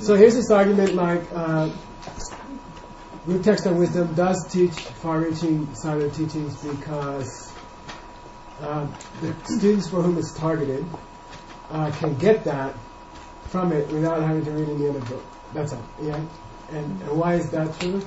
So here's this argument like Root Text on Wisdom does teach far-reaching silent teachings because the students for whom it's targeted can get that from it without having to read any other book. That's all. Yeah. And why is that true?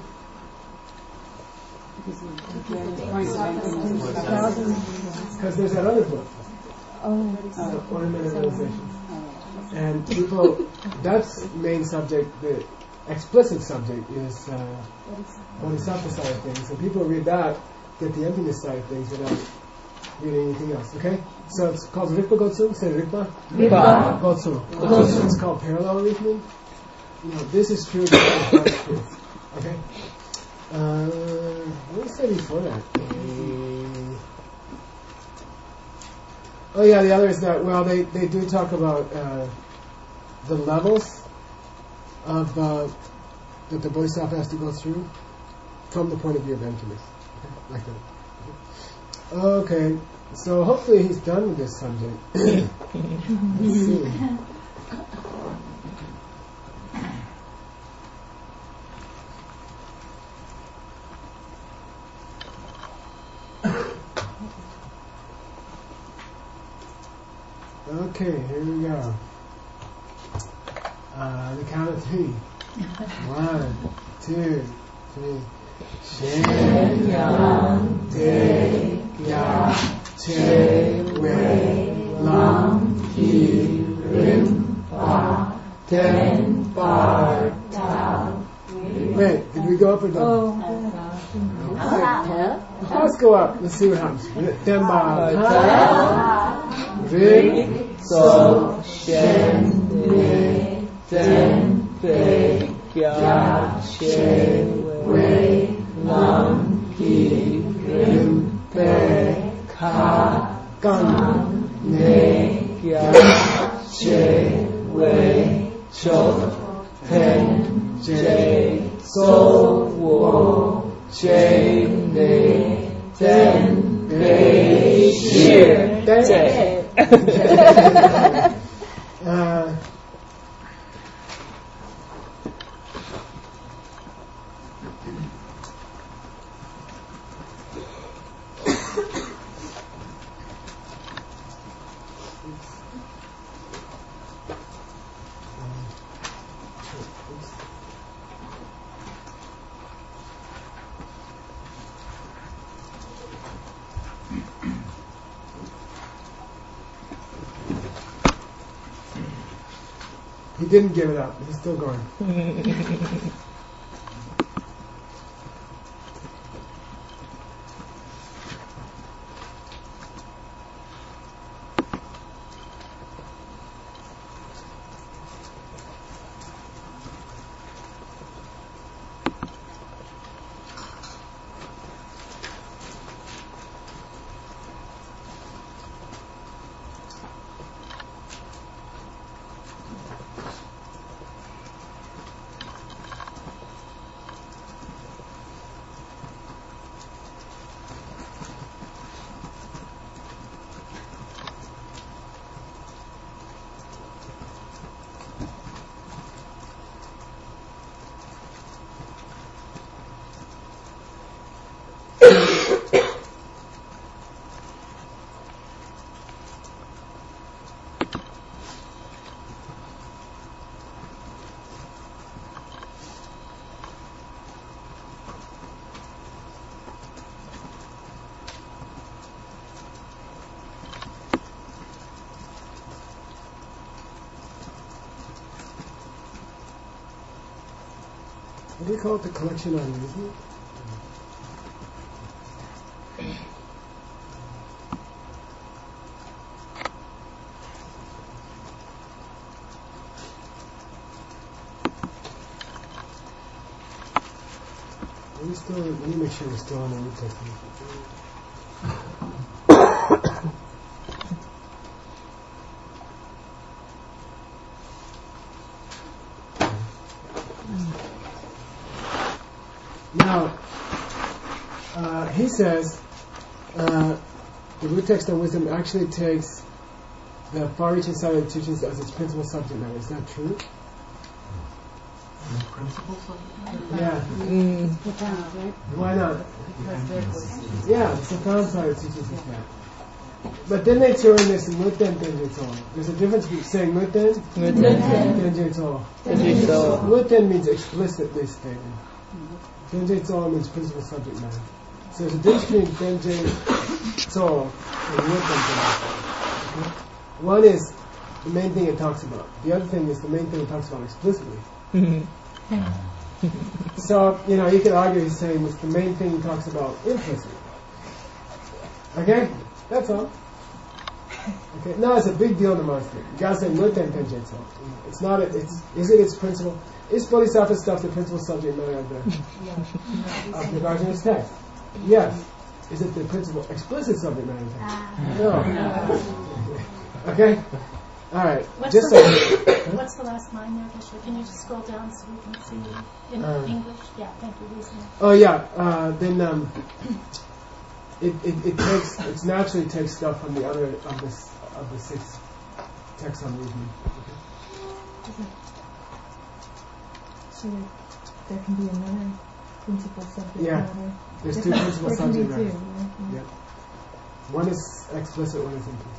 Because there's that other book. Ornamental Realizations. And people, that's main subject, the explicit subject is Bodhisattva side of things. And people read that, get the emptiness side of things without reading anything else. Okay? So it's called Rikpa Gotsu. Say Rikpa? Rikpa. Gotsu. It's called parallel reasoning. This is true, this is true. Okay? What did I say before that? Oh yeah, the other is that, well, they do talk about the levels of that the Bodhisattva has to go through from the point of view of emptiness. Okay? Like that. Okay, so hopefully he's done with this subject. Let's see. Okay, here we go. The count of 3. 1, 2, 3. Shenyang Te Ya Che Wei Lam Ki Rim Pa Ten Bar Tao. Wait, did we go up or down? Let's go up. Let's see what happens. Ten Bar Tao. Rik So Shen Ne Ten Pe Kya Che Wei Lam Ki Rim Pe Ka Gan Ne Kya Che Wei Chok Ten Che So Wo Che Ne Ten Pe Shir Ten He didn't give it up. He's still going. What do you call it? The collection on movement? Let me make sure we're still on the New Testament. Now, he says the root text on wisdom actually takes the far-reaching side of the teachings as its principal subject matter. Is that true? principal subject? Yeah. Depends, right? Why not? Yeah, the profound side teaches us that. But then they turn this Muten Tenjitsu. There's a difference between saying Muten and Tenjitsu. Muten means explicitly stated. Tenjitsu means principal subject matter. So there's a difference between Tenjitsu and Muten Tenjitsu. One is the main thing it talks about. The other thing is the main thing it talks about explicitly. So, you could argue he's saying it's the main thing he talks about implicitly. Okay? That's all. Okay. No, it's a big deal in the monastery. You gotta say Muten Tenjitsu. It's not is it its principle? Is Bodhisattva stuff the principal subject matter of the Nagarjuna's text? Yes. Is it the principal explicit subject matter of the text? No. Okay? Alright. What's the last line there, Geshe? Can you just scroll down so we can see in English? Yeah, thank you. Oh yeah. Then it naturally takes stuff from the other of the 6 texts on reasoning. Okay. So there can be another principal subject matter. There's 2 principal subject matters. Right? Yeah. One is explicit, one is implicit.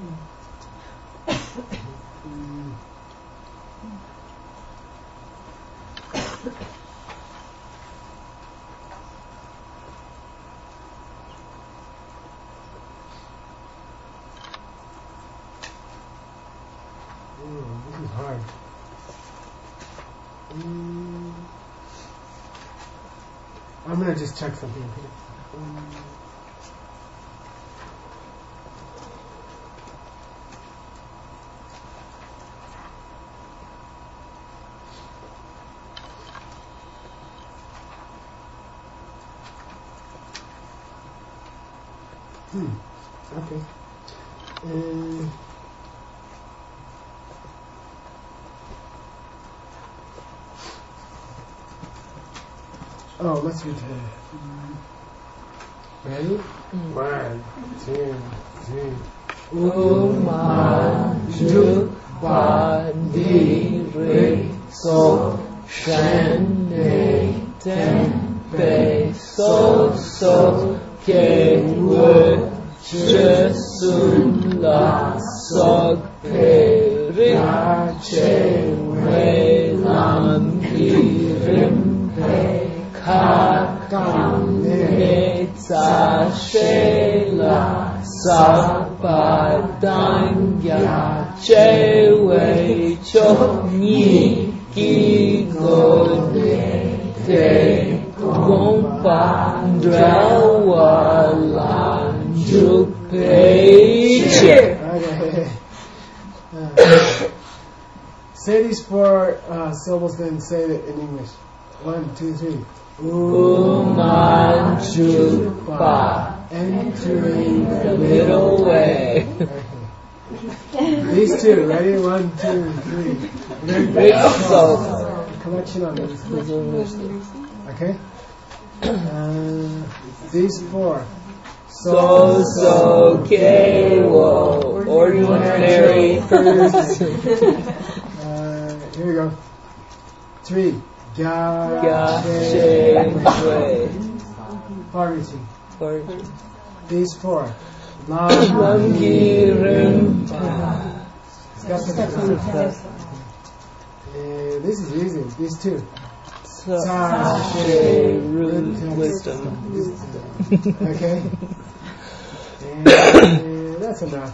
This is hard. I'm going to just check something. Okay. Let's read it. Ready? 1, 2, 3. Umajupandire so shane tempe so kewe jesun la sog periche velam irimpe kakam netsa shela sapadanya chewe chokni kigode te compandrewalanjupeche. Say these 4 syllables, then say it in English. 1, 2, 3. Umajupa, entering the middle way. These 2, ready? 1, 2, 3. Collection on this. Okay? These 4. So kewo, ordinary person. Here we go. 3. Gache. Far reaching. These 4. This is easy. These 2. Wisdom. Okay? That's enough.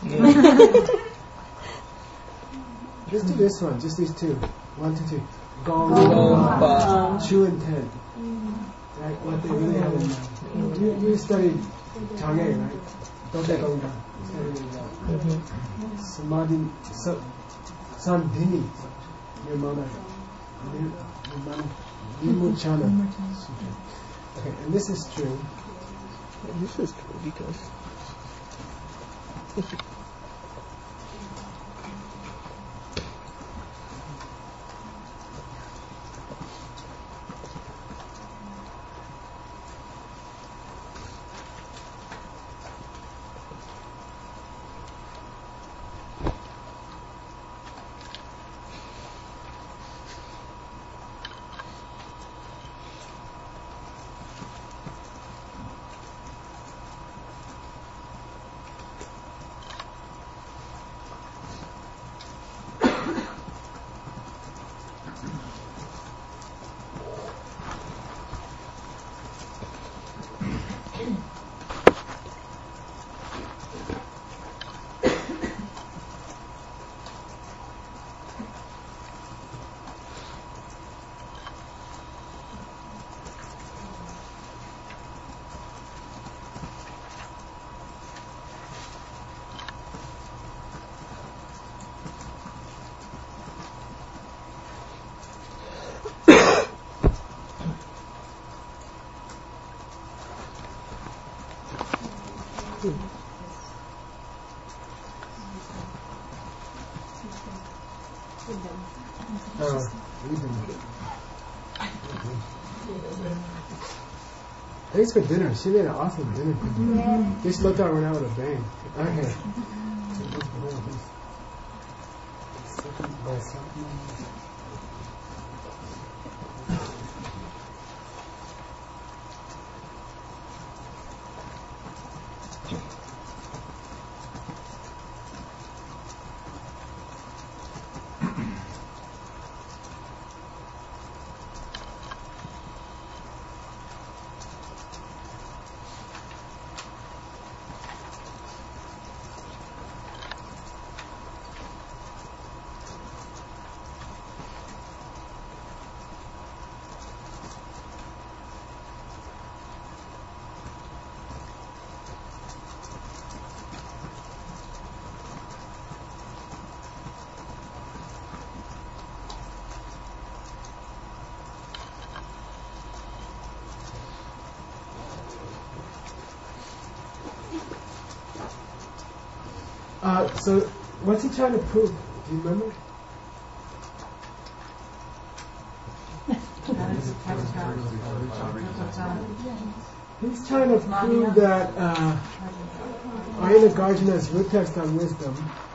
Just do this one. Just these 2. 1, 2, 3. Gongpa. Chu and Ten. Right? What they really have in mind. You studied Chang'e, right? Don't they Gongpa? Samadhi. Sandhini. Nirmana. Vimuchana. Okay, and this is true. This is true because Thanks for dinner. She made an awesome dinner for you. Yeah. This looked out went out with a bang. Okay. So, what's he trying to prove? Do you remember? He's trying to prove that Ayana root text on wisdom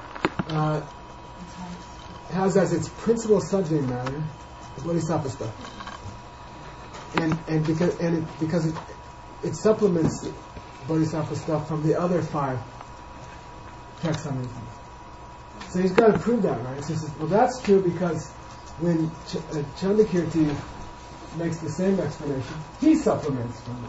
has as its principal subject matter the Bodhisattva stuff, and because it supplements Bodhisattva stuff from the other 5 texts on wisdom. So he's got to prove that, right? So he says, well, that's true because when Chandakirti makes the same explanation, he supplements from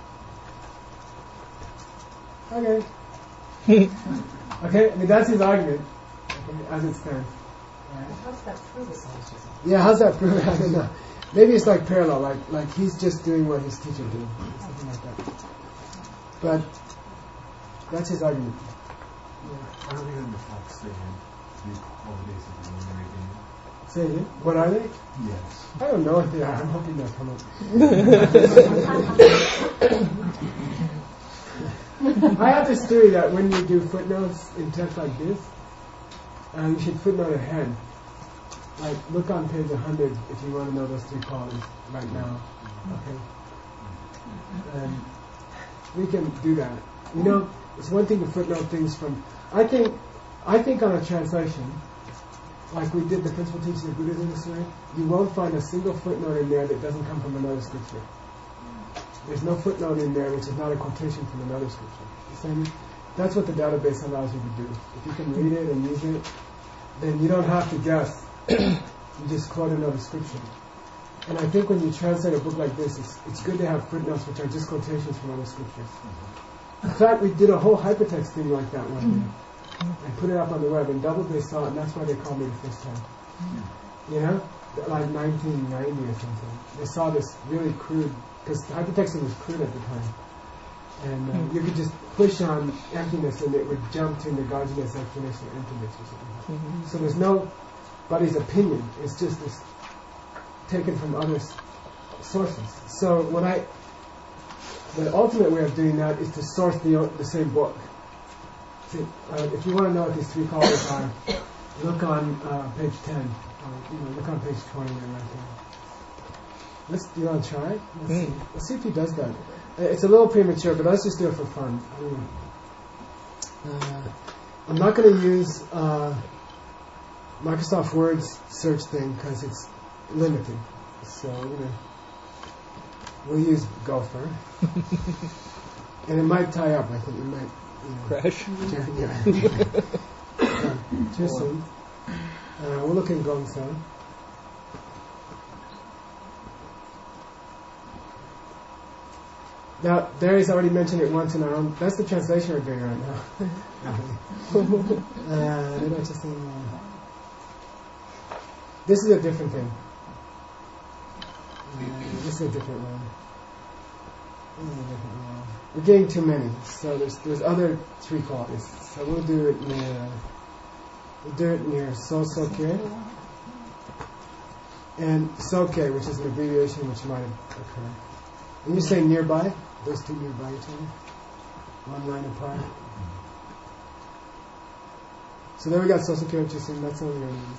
it. Okay. Okay, I mean, that's his argument, okay, as it stands. Right. How's that prove it? Yeah, how's that prove it? I don't know. Maybe it's like parallel, like he's just doing what his teacher did, something like that. But that's his argument. I don't think in the facts they had all the days of the lunar again. Say it. What are they? Yes. I don't know if they are. I'm hoping they'll come up. I have this theory that when you do footnotes in text like this, you should footnote ahead. Like, look on page 100 if you want to know those 3 qualities right now. Okay? And we can do that. You know, it's one thing to footnote things from... I think on a translation, like we did the principal teaching of Buddhism this way, you won't find a single footnote in there that doesn't come from another scripture. There's no footnote in there which is not a quotation from another scripture. You see what I mean? That's what the database allows you to do. If you can read it and use it, then you don't have to guess. You just quote another scripture. And I think when you translate a book like this, it's good to have footnotes which are just quotations from other scriptures. In fact, we did a whole hypertext thing like that one day. And put it up on the web, and Doubleday saw it, and that's why they called me the first time. You know? Like 1990 or something. They saw this really crude, because hypertexting was crude at the time. And you could just push on emptiness and it would jump to Nagarjuna's explanation of emptiness or something. So there's nobody's opinion. It's just this taken from other sources. So the ultimate way of doing that is to source the same book. See, if you want to know what these 3 qualities are, look on page 10. Look on page 20 right there. Do you want to try? Let's see if he does that. It's a little premature, but let's just do it for fun. I'm not going to use Microsoft Word's search thing because it's limited. So we'll use Gopher. And it might tie up, I think. It might crash. Yeah. Too soon. We'll look in Gongsa. Now, Darius already mentioned it once in our own... That's the translation we're doing right now. This is a different thing. This is a different one. We're getting too many, so there's other 3 qualities. So we'll do it near So-So-Ke. And So-Ke, which is an abbreviation which might occur. When you say nearby, those 2 nearby each other. one line apart. So then we got Sosa Kyo Chusing, that's all we're going to use.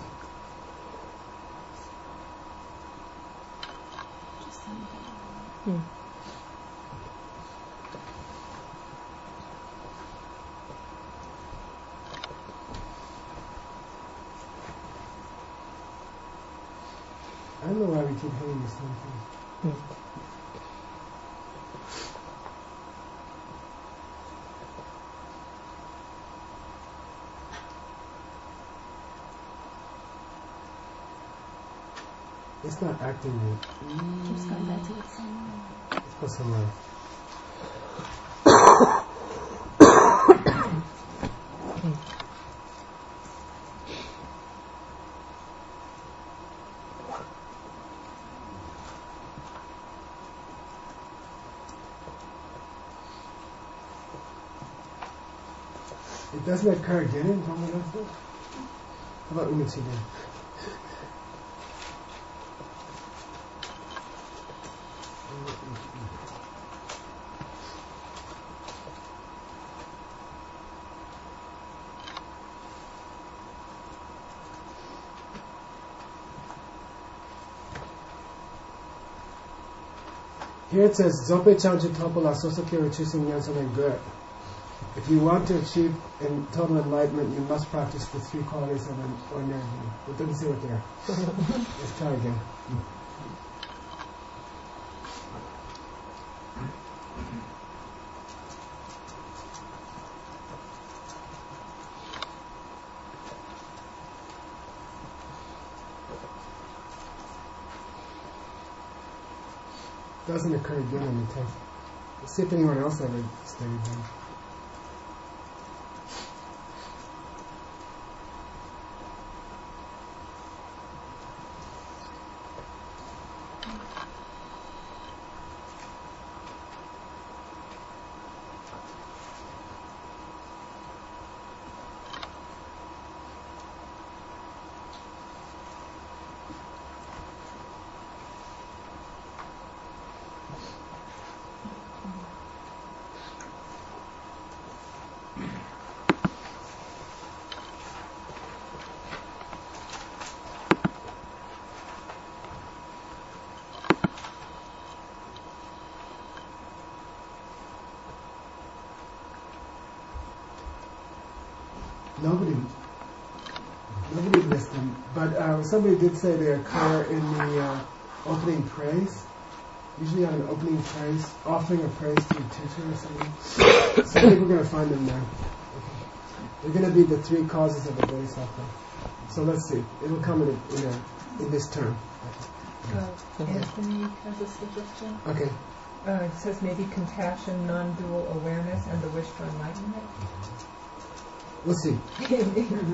I don't know why we keep hitting this same thing. It's not acting right. Keeps going back to it somewhere. Let's go somewhere. It doesn't occur again in Tomodachi? How about Umichi then? Here it says, Zope Chanchu Topola Sosokyo Chusing Yansonen Good. If you want to achieve total enlightenment, you must practice the three qualities of an ordinary being. It doesn't say what they are. Let's try again. Doesn't occur again in the text. Let's see if anyone else ever studied them. Nobody missed them, but somebody did say they occur in the opening praise. Usually on an opening praise, offering a praise to a teacher or something. So I think we're going to find them there. Okay. They're going to be the three causes of the bodhisattva. So let's see. It'll come in this term. Anthony has a suggestion. Okay. It says maybe compassion, non-dual awareness, and the wish for enlightenment. We'll see. Okay.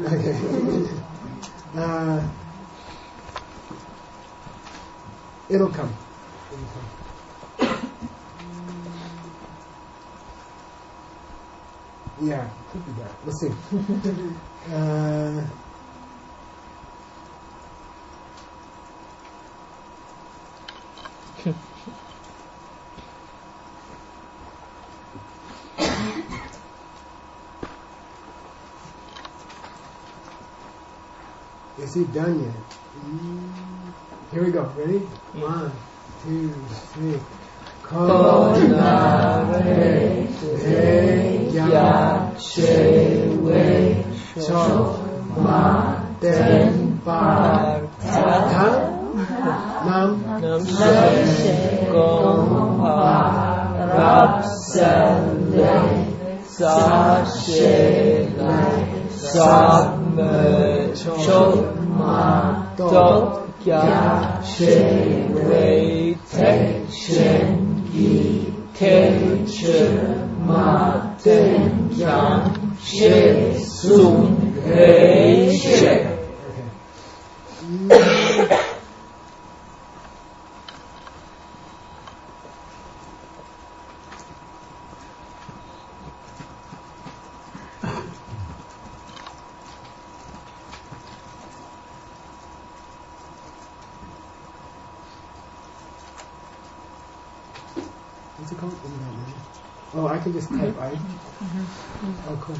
It'll come. Yeah, could be that. We'll see. Is he done yet? Here we go. Ready? 1, 2, 3. Konare te ya she wei cho ma den bar ta nam she gong pa rab se le sa she lai sa me cho ma do ya she wei te shen yi ke che ma ten yang she sun he she. What's it called? Oh, I can just type I? Oh, cool.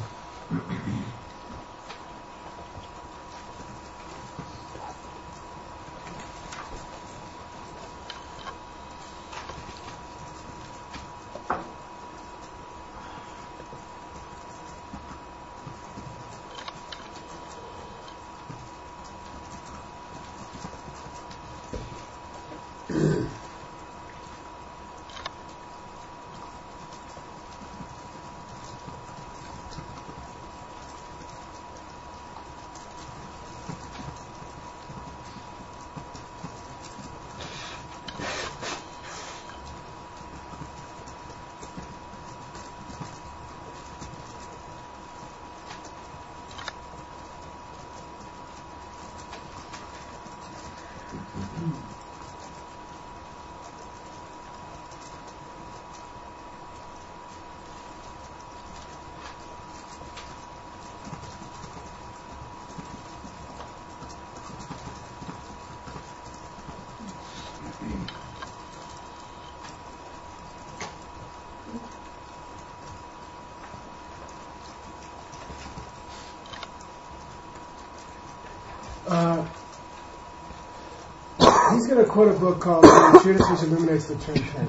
He's going to quote a book called The Treatise Which Illuminates the Term Tent.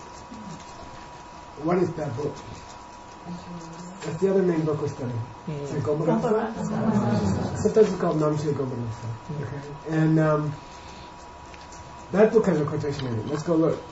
What is that book? That's the other main book we're studying. Is it Gomara? Sometimes it's called Namche Gomara. Okay. And that book has a quotation in it. Let's go look.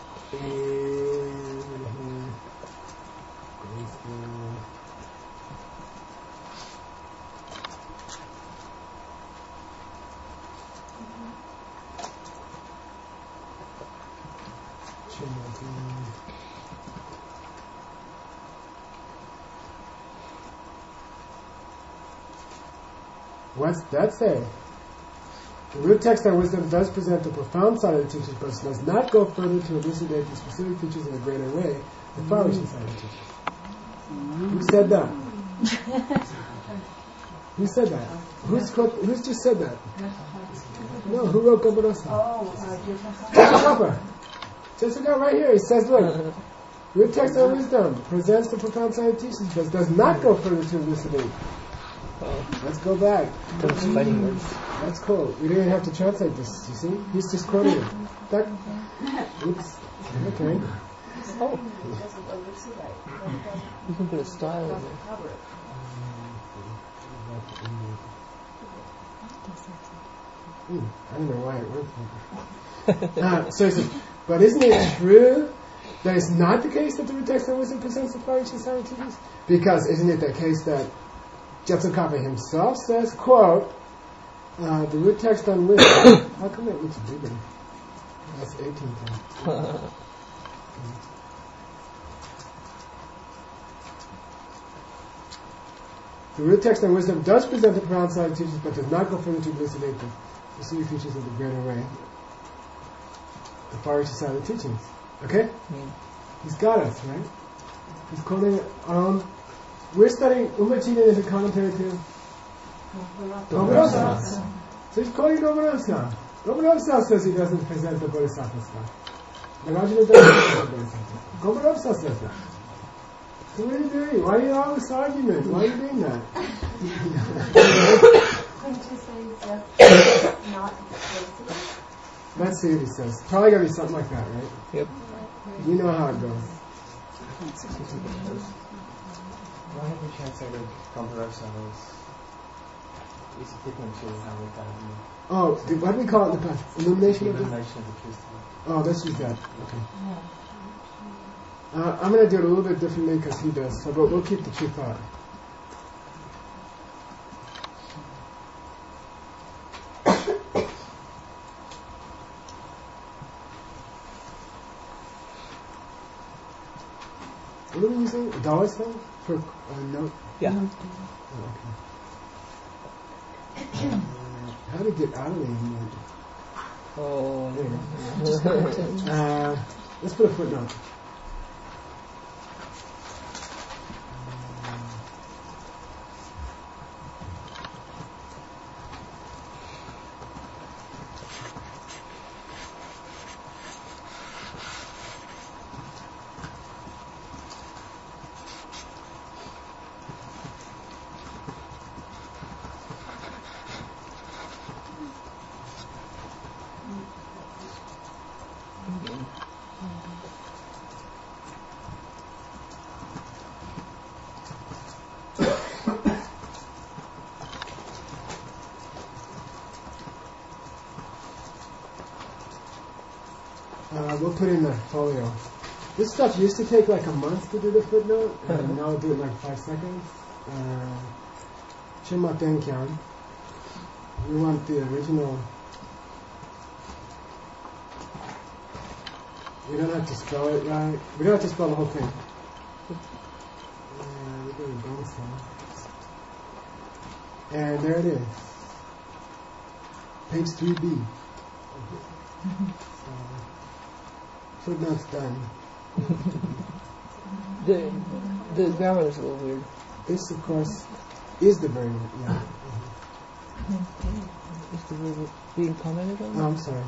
What's that say? The root text on wisdom does present the profound side of the teachings, but does not go further to elucidate the specific features in a greater way, the far-reaching side of the teachings. Who said that? Who said that? Who's just said that? No, who wrote Gomara? Jessica. Jessica, right here. It says, look, root text on wisdom presents the profound side of the teachings, but does not go further to elucidate. Let's go back. Those fighting words. That's cool. We didn't have to translate this, you see? He's just quoting it. That, oops. Okay. Oh. You can put a style in there. I don't know why it worked. So he says, but isn't it true that it's not the case that the root text on wisdom presents the far-reaching side of teachings? Because isn't it the case that Jetsun Kappa himself says, quote, the root text on wisdom, how come it looks bigger? That's 18 times. The root text on wisdom does present the profound side of teachings, but does not go further to elucidate the specific features of the greater way, the far-reaching side of the teachings. Okay? He's got us, right? He's quoting we're studying Umachina as a commentary to Gomara. So he's quoting Gomara. Gomara says he doesn't present the Bodhisattva stuff. Nagarjuna doesn't present the Bodhisattva. Gomara says that. So what are you doing? Why are you all this argument? Why are you doing that? Couldn't you say that's not explosive? Let's see what he says. Probably going to be something like that, right? Yep. You know how it goes. Why have we translated Gomara-san as is different to how we got it? Oh, what do we call it in the past? Illumination of the truth. Oh, let's use that. Okay. I'm going to do it a little bit differently because he does, so we'll keep the true thought. What are we using? $1 for a note? Yeah. Oh, okay. How to get out of the note? Oh. Let's put a footnote. We'll put in the folio. This stuff used to take like a month to do the footnote, and now we'll do it in like 5 seconds. Chima Tenkyan. We want the original. We don't have to spell it right. We don't have to spell the whole thing. We're going to go and there it is. Page 3B. Footnote's done. The grammar is a little weird. This, of course, is the verb. Yeah. Is the verb being commented on? Oh, I'm sorry.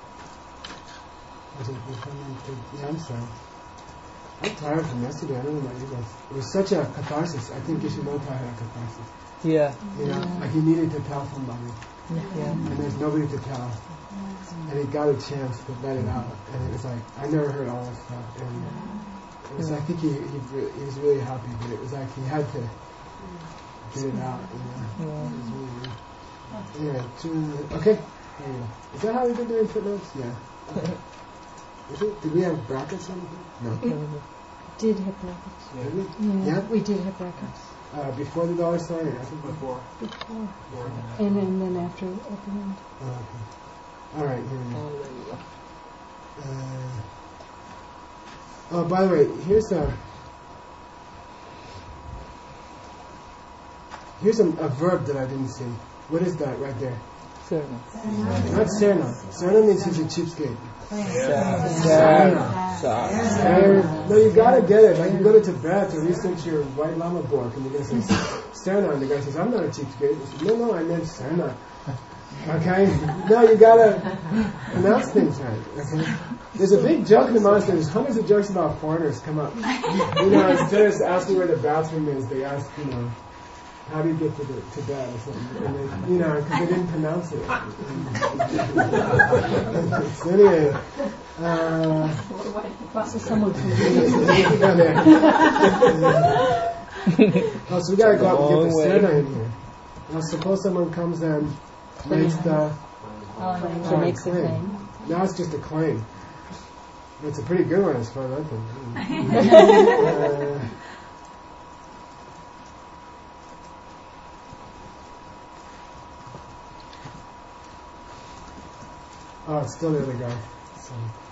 Yeah, I'm sorry. I'm tired from yesterday. I don't know about you guys. It was such a catharsis. I think Ishimoto had a catharsis. Yeah. You know, like he needed to tell somebody. Yeah. And there's nobody to tell. And he got a chance to let it out. And it was like, I never heard all that stuff. And it was, I think he was really happy, but it was like he had to get it out. You know? Yeah. It was really, yeah. Okay. There you go. Is that how we've been doing footnotes? Yeah. Okay. Did we have brackets on it? No. Did have brackets. Yeah. Yeah, we did have brackets. Before the dollar sign, or I think before. Before. And then after opening. Oh, okay. All right, here we go. Oh, there you go. Oh, by the way, here's a verb that I didn't see. What is that right there? Serna. Not Serna. Serna means he's a cheapskate. No, you gotta get it. Like you go to Tibet to research your White Lama book, and you're gonna say Serna, and the guy says, "I'm not a cheapskate." You say, No, I meant Serna. Okay? No, you gotta pronounce things right. Okay? There's a big joke in the monastery. There's hundreds of jokes about foreigners come up. You know, instead of asking where the bathroom is, they ask, you know, how do you get to bed or something? And they, you know, because they didn't pronounce it. So anyway, So someone can so we gotta go up and get the Serna in here. Now suppose someone comes and makes the claim. Now it's just a claim. It's a pretty good one as far as I'm concerned. Oh, it's still the other guy. So,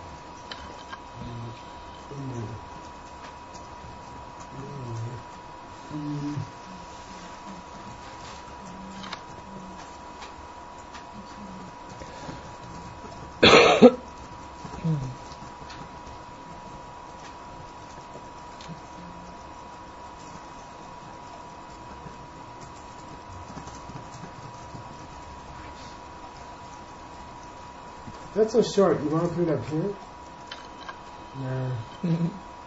that's so short. You want to put it up here? No.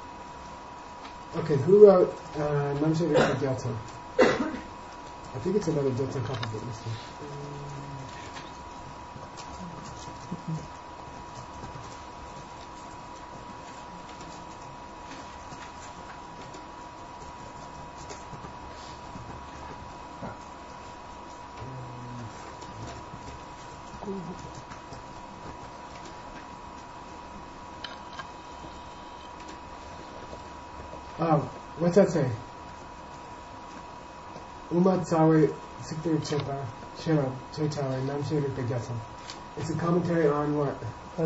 Okay, who wrote Namshe Rikpa Gyaltsen? I think it's another Gyaltsen copy, but let's see. What's that say? Uma Tsawe Sikter Chepa Shera Chechawe Namshe Rikpa Gyaltsen. It's a commentary on what?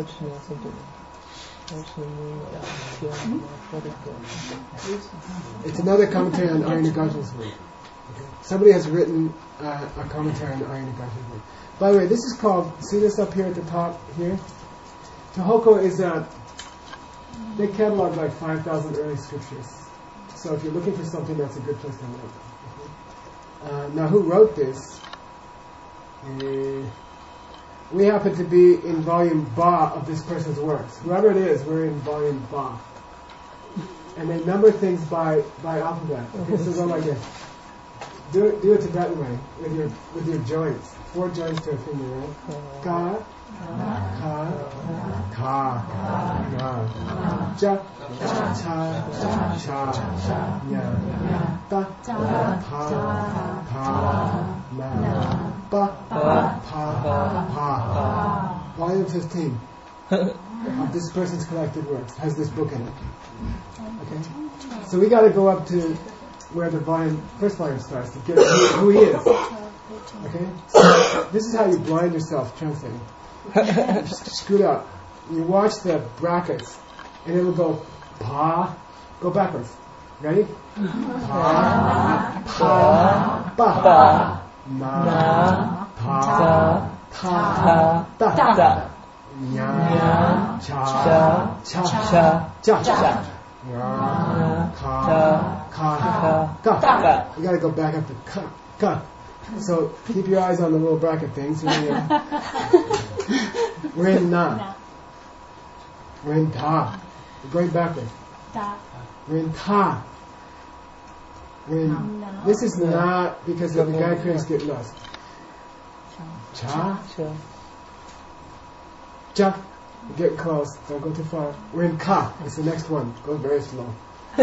It's another commentary on Arya Nagarjuna's work. Okay. Somebody has written a commentary on Arya Nagarjuna's work. By the way, this is called, see this up here at the top here? Tohoku is they catalog like 5,000 early scriptures. So if you're looking for something, that's a good place to look. Now, who wrote this? We happen to be in volume Ba of this person's works. Whoever it is, we're in volume Ba. And they number things by alphabet. Okay, so go like this. Do it Tibetan way with your joints. 4 joints to a finger, right? Ka, ka, ka, ga, ja, cha, cha, ya, ta, pa, na, ba, pa, pa. Volume 15. of this person's collected works. Has this book in it. Okay? So we got to go up to where the first volume starts to get who he is. Okay? So this is how you blind yourself translating. You screwed up. You watch the brackets, and it will go pa. Go backwards. Ready? Pa, pa, pa, ma, pa, ta, ta, nya, cha, cha, cha, ra, ka, ka. You gotta go back up to ka. So keep your eyes on the little bracket things. We're in na. We're in ta. We're going backwards. We're in ta. This is not because the Gayatrians get lost. Cha. Cha. Get close. Don't go too far. We're in ka. It's the next one. Go very slow.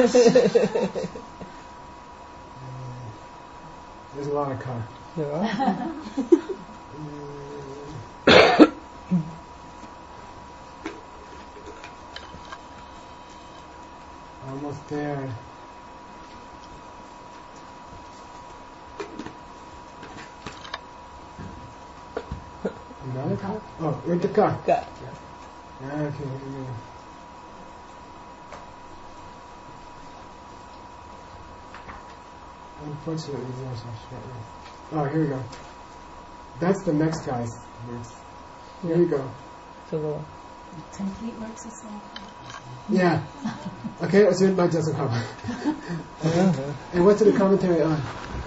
There's a lot of ka. There are. Almost there. Another car? Oh, we're in the car. Ka. Okay. Unfortunately, there's no short. Oh, here we go. That's the next guy's words. Here we go. So the Complete works of soul. Yeah. Okay, it's written by Joseph Hopper. And what's the commentary on?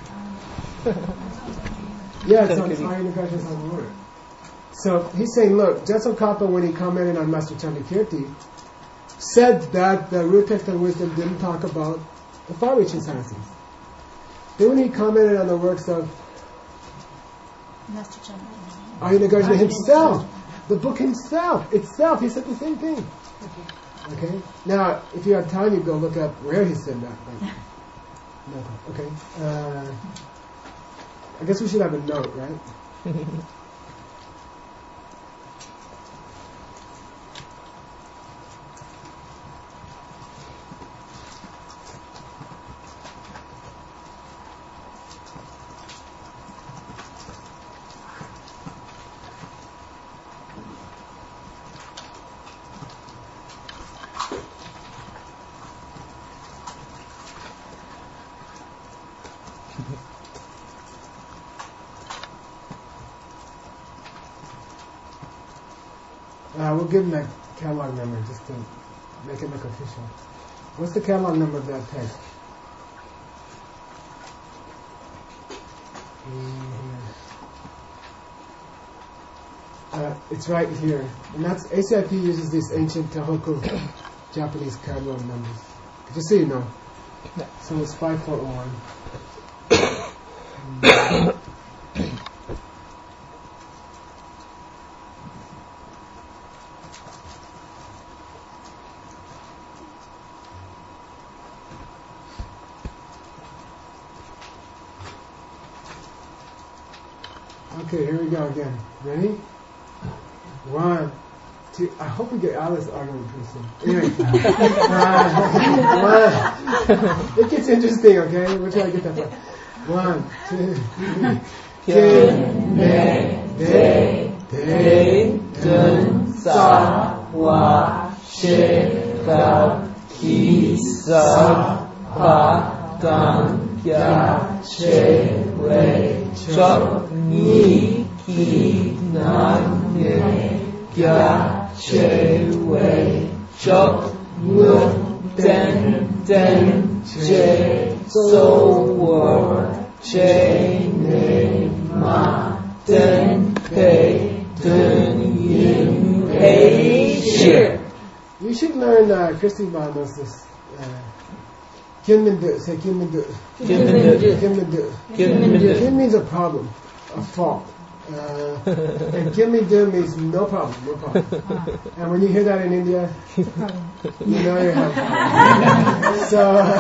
Yeah, it's on Ayurveda on the word. So he's saying, look, Joseph Kappa, when he commented on Master Chandrakirti, said that the root text of wisdom didn't talk about the far-reaching sciences. Then when he commented on the works of Master Chandrakirti. Ayurveda himself, the book itself, he said the same thing. Okay? Now, if you have time, you go look up where he said that. No. Okay. I guess we should have a note, right? We'll give him that catalog number just to make it look official. What's the catalog number of that text? It's right here. And that's ACIP uses these ancient Tohoku Japanese catalog numbers. Just so you know. So it's 5401. Okay, here we go again. Ready? 1, 2. I hope we get out of this argument pretty soon. Anyway. 1. It gets interesting, okay? We'll try to get that far. 1, 2, 3. Kin, ne, de, dun, sa, wa, she, ka, ki, sa, pa, dan, ya, she, wei, chok, ni, ki, nan, ne, ya, she, wei, chok, mu, den, che, so, war, che, ne, ma, den, pe, dun, yin, pei, shir. You should learn, Christy Bond knows this. Kinmindu, say Kinmindu. Kinmindu. Kin means a problem, a fault. And Kinmindu means no problem. And when you hear that in India, you know you're having a problem.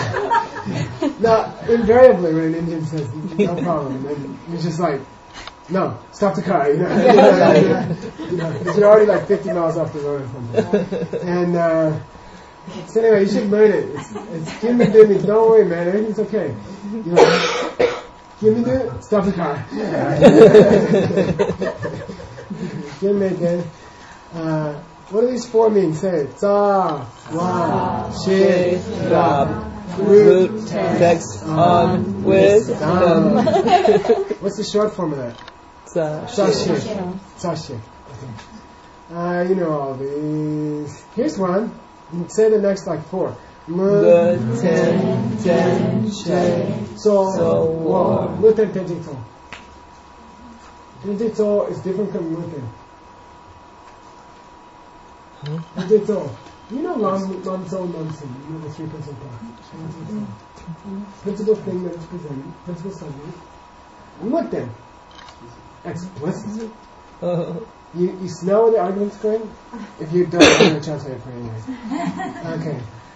So, now, invariably when an Indian says no problem, then you're just like, No, stop the car. Because you're already like 50 miles off the road or something. And so anyway, you should learn it. It's gimme, dimmy. Don't worry, man. Everything's okay. Gimme, do. Stop the car. Gimme, then. What do these four mean? Say it. Za, wa, shi, rab. Root, text, on, wisdom. What's the short form of that? Sashik. Sashik. Okay. You know all these. Here's one. Say the next like four. Mu, ten, she, so, wa. Mu, ten, so. Ten, so is different from mu, ten. So. You know Lam, so, Namsi. You know the three principal parts. Principal thing that is presented. Principal subject. What then? Explicit. You smell where the argument's going? If you don't, I'm going to translate it for you anyway. Okay.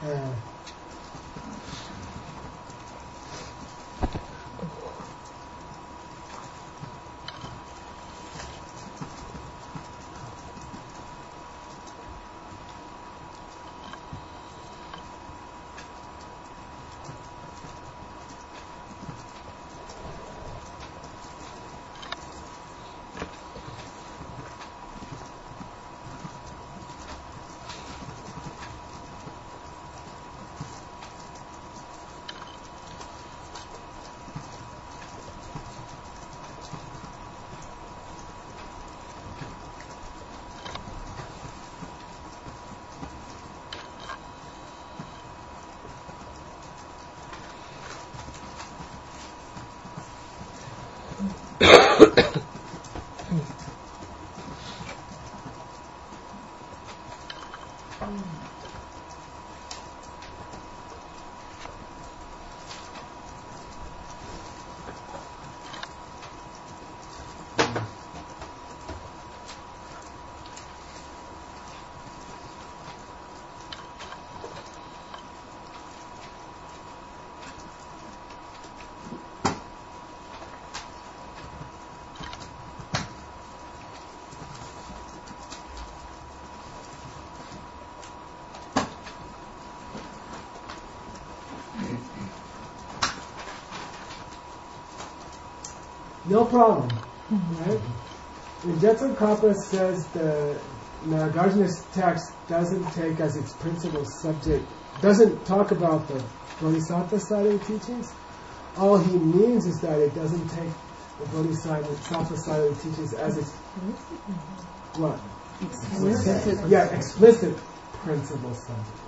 No problem. Right? When Jetsun-Kappa says the Nagarjuna's text doesn't take as its principal subject, doesn't talk about the Bodhisattva side of the teachings, all he means is that it doesn't take the Bodhisattva side of the teachings as its what? Explicit principal subject.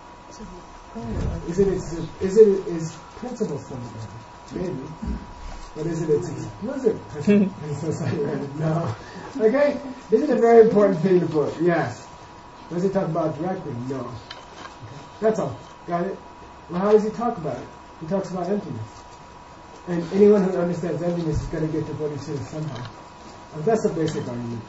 Is it its principal subject? Maybe. But is it its explicit principal subject? No. Okay? This is a very important thing to put. Yes. Does he talk about it directly? No. Okay. That's all. Got it? Well, how does he talk about it? He talks about emptiness. And anyone who understands emptiness is going to get to bodhicitta somehow. And that's a basic argument.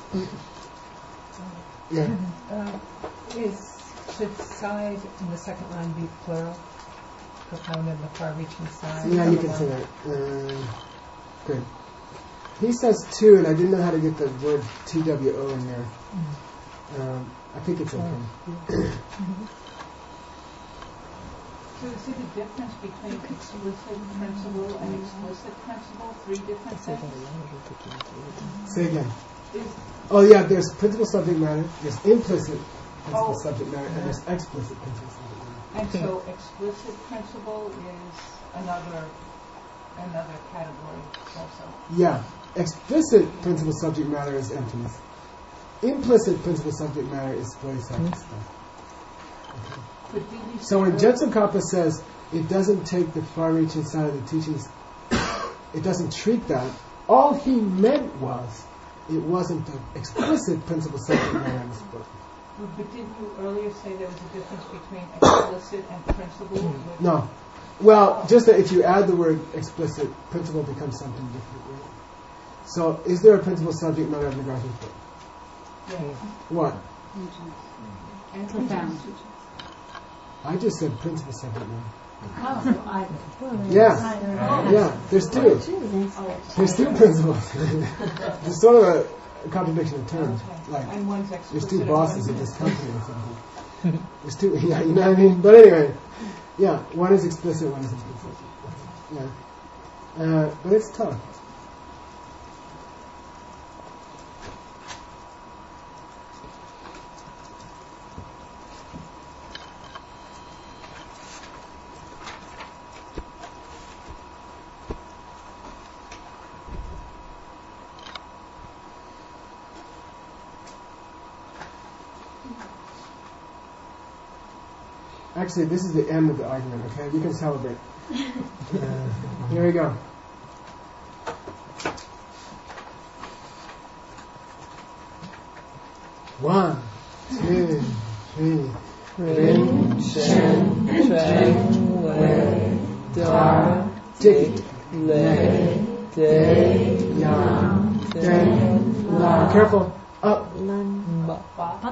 Yeah. Should side in the second line be plural? Proponent and the far-reaching side? Yeah, you can say that. Good. He says two, and I didn't know how to get the word TWO in there. I think it's okay. So is it a difference between explicit principle and explicit principle? Three different things? Say again. Oh yeah, there's principal subject matter, there's implicit principal subject matter, and there's explicit principal subject matter. And so explicit principle is another category also. Yeah. Explicit principal subject matter is emptiness. Implicit principal subject matter is bodhisattva stuff. Okay. So when Jetsun-Kappa says it doesn't take the far-reaching side of the teachings, it doesn't treat that, all he meant was it wasn't the explicit principal subject matter in this book. But didn't you earlier say there was a difference between explicit and principle? No. Well, just that if you add the word explicit, principle becomes something different, right? So, is there a principal subject matter of Nagarjuna's book? Yeah. What? And profound. I just said principal subject matter. Yeah, there's two. There's two principles. There's sort of a contradiction of terms. Like, And one's there's two explicit. bosses in this company or something. There's two, yeah, you know what I mean? But anyway, yeah, one is explicit, one is implicit. Yeah. But it's tough. Actually, this is the end of the argument, okay? We can celebrate. Here we go. One, two, three. Ring, Shen, Trang, Wei, Dar, Dik, Lei, Day, Yang, Den, La. Careful. Up, Ba,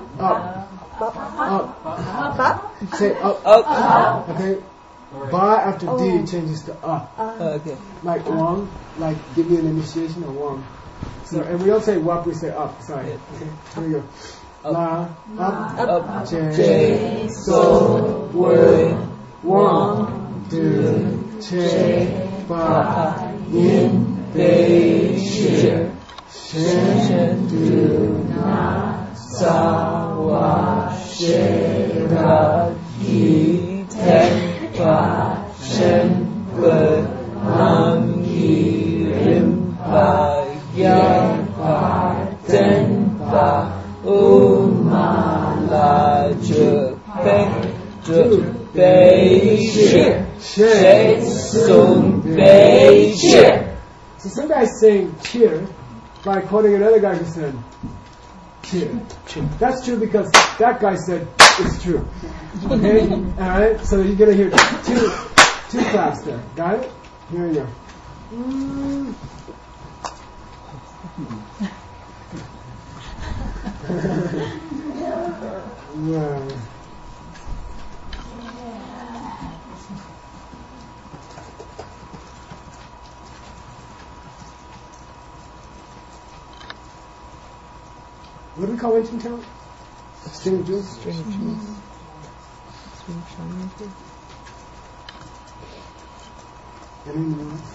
up. Say up. Up. Okay. Ba after D changes to up. Okay. Like Wang, like give you an initiation or Wang. So, and we don't say wap, we say up. Sorry. Okay. Here we go. La, up, J, So, Wei, Wang, Du, Che, Ba, Yin, Bei, Shi, Shen, Du, Na, Sa, Wa, She, Ra, Yi, Ten, Ba, Shen, Wen, Nam, Yi, Rim, Ba, Yang, Ba, Den, Ba, Ma, La, Zhe, Bei, Shi, She, Sung, Bei, Shi. So some guy's saying cheer by quoting another guy who said cheer. That's true because that guy said it's true. Okay? Alright? So you're going to hear two claps there. Got it? Here we go. Yeah. What do we call ancient talent? String of jewels? String of jewels. String of jewels. Anyone else?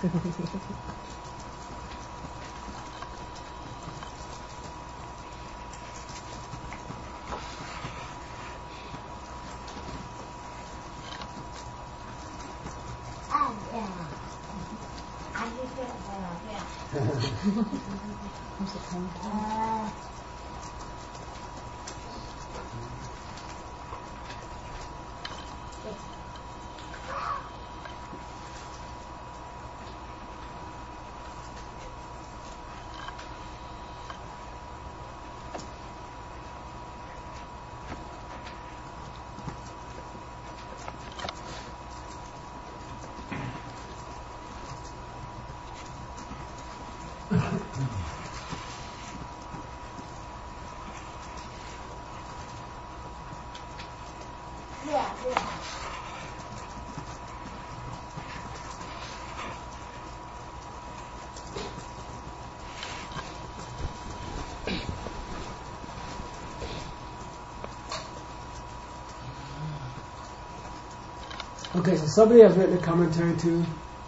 Okay, so somebody has written a commentary to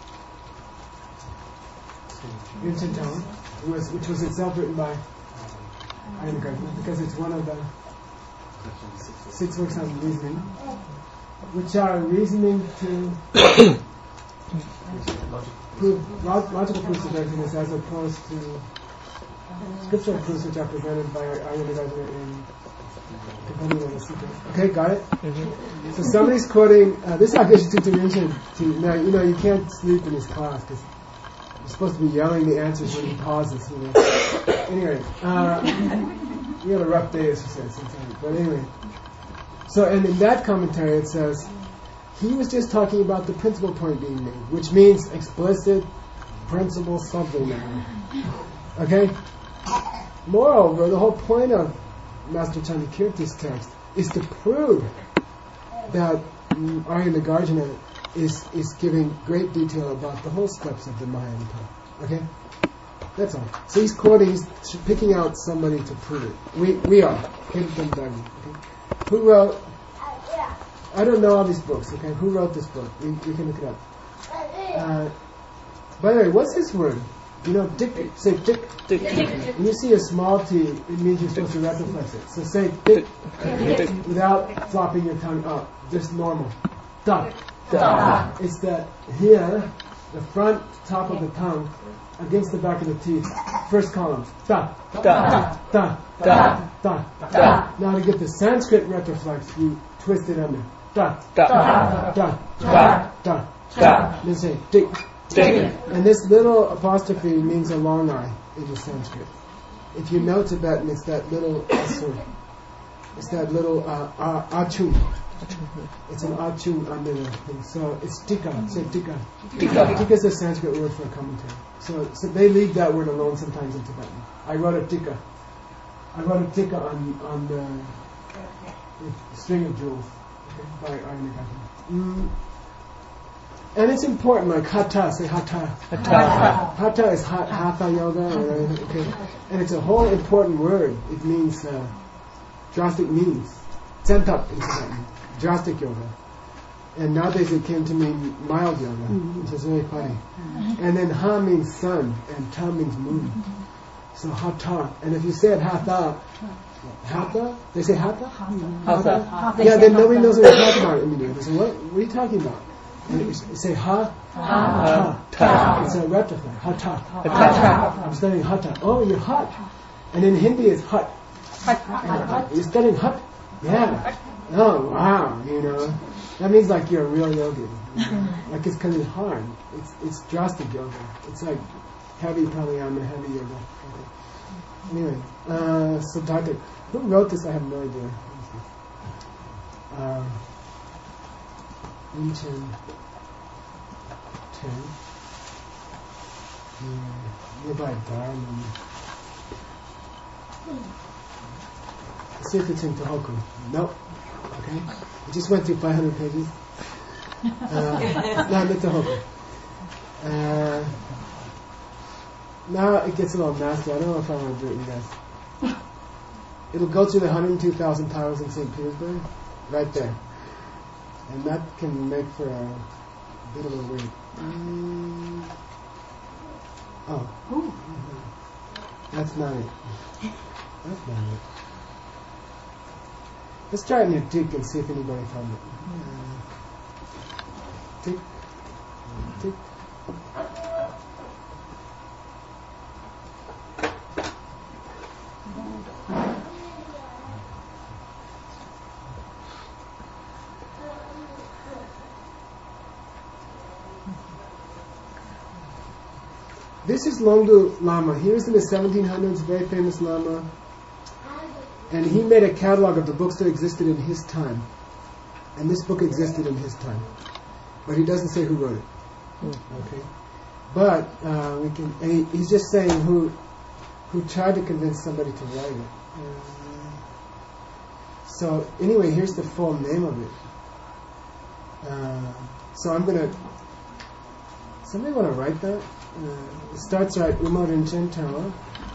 Ancient Talent, which was itself written by Ian Gardner, because it's one of the 6 works on reasoning, which are reasoning to prove logical proofs of emptiness as opposed to scriptural proofs which are presented by Ian Gardner in Compendium of the Sutras. Okay, got it? Mm-hmm. So somebody's quoting, this I guess to mention, now, you know, you can't sleep in this class because you're supposed to be yelling the answers when he pauses, you know. Anyway, we had a rough day, as you said, sometimes. But anyway, so, and in that commentary it says, he was just talking about the principal point being made, which means explicit principal subject matter. Okay? Moreover, the whole point of Master Chandrakirti's text is to prove that Arya Nagarjuna is giving great detail about the whole steps of the Mahayana path. Okay? That's all. So he's quoting, he's picking out somebody to prove it. We are. Okay? Who wrote, I don't know all these books, okay? Who wrote this book? We can look it up. By the way, what's this word? You know, dick, say dick. Dick. When you see a small t, it means you're supposed to retroflex it. So say dick, without flopping your tongue up, just normal. Da. Da. It's that here, the front top of the tongue against the back of the teeth. First column. Da. Da. Da. Da. Da. Da. Now to get the Sanskrit retroflex, you twist it under. Da. Da. Da. Da. Da. Da. Then say dick. And this little apostrophe means a long I in the Sanskrit. If you know Tibetan, it's that little asur. It's that little achung. It's an achung under the thing. So it's tika. Say tika. Tika is a Sanskrit word for a commentary. So they leave that word alone sometimes in Tibetan. I wrote a tika. I wrote a tika on the string of jewels, by Arunagati. And it's important, like hatha, say hatha. Hatha. Hatha is hatha yoga, okay? And it's a whole important word. It means drastic means. Tsentap in Tibetan, drastic yoga. And nowadays it came to mean mild yoga, which is very funny. And then ha means sun, and ta means moon. So hatha. And if you said hatha, they say hatha? Hatha. Yeah, then nobody knows what you're talking about immediately. They say, what are you talking about? And you say ha, ta. It's a retroflex. Hata. I'm studying hata. Oh, you're hot. And in Hindi it's hut. You're studying hut? Yeah. Oh, wow. You know, that means like you're a real yogi. Like it's because it's hard. It's drastic yoga. It's like heavy pranayama, heavy yoga. Okay. Anyway, Siddhartha. Who wrote this? I have no idea. Rinchen 10. Nearby Dharma. Let's see if it's in Tohoku. Nope. Okay. I just went through 500 pages. Not in Tohoku. Now it gets a little nasty. I don't know if I want to do it, you guys. It'll go to the 102,000 towers in St. Petersburg. Right there. And that can make for a bit of a wait. Oh. That's not it. That's not it. Let's try it in your tick and see if anybody found it. Tick. Tick. This is Longdu Lama. He was in the 1700s, very famous Lama. And he made a catalog of the books that existed in his time. And this book existed in his time. But he doesn't say who wrote it. Okay. But he's just saying who tried to convince somebody to write it. So anyway, here's the full name of it. So I'm going to... Somebody want to write that? It starts right, Uma Rinchen Tower.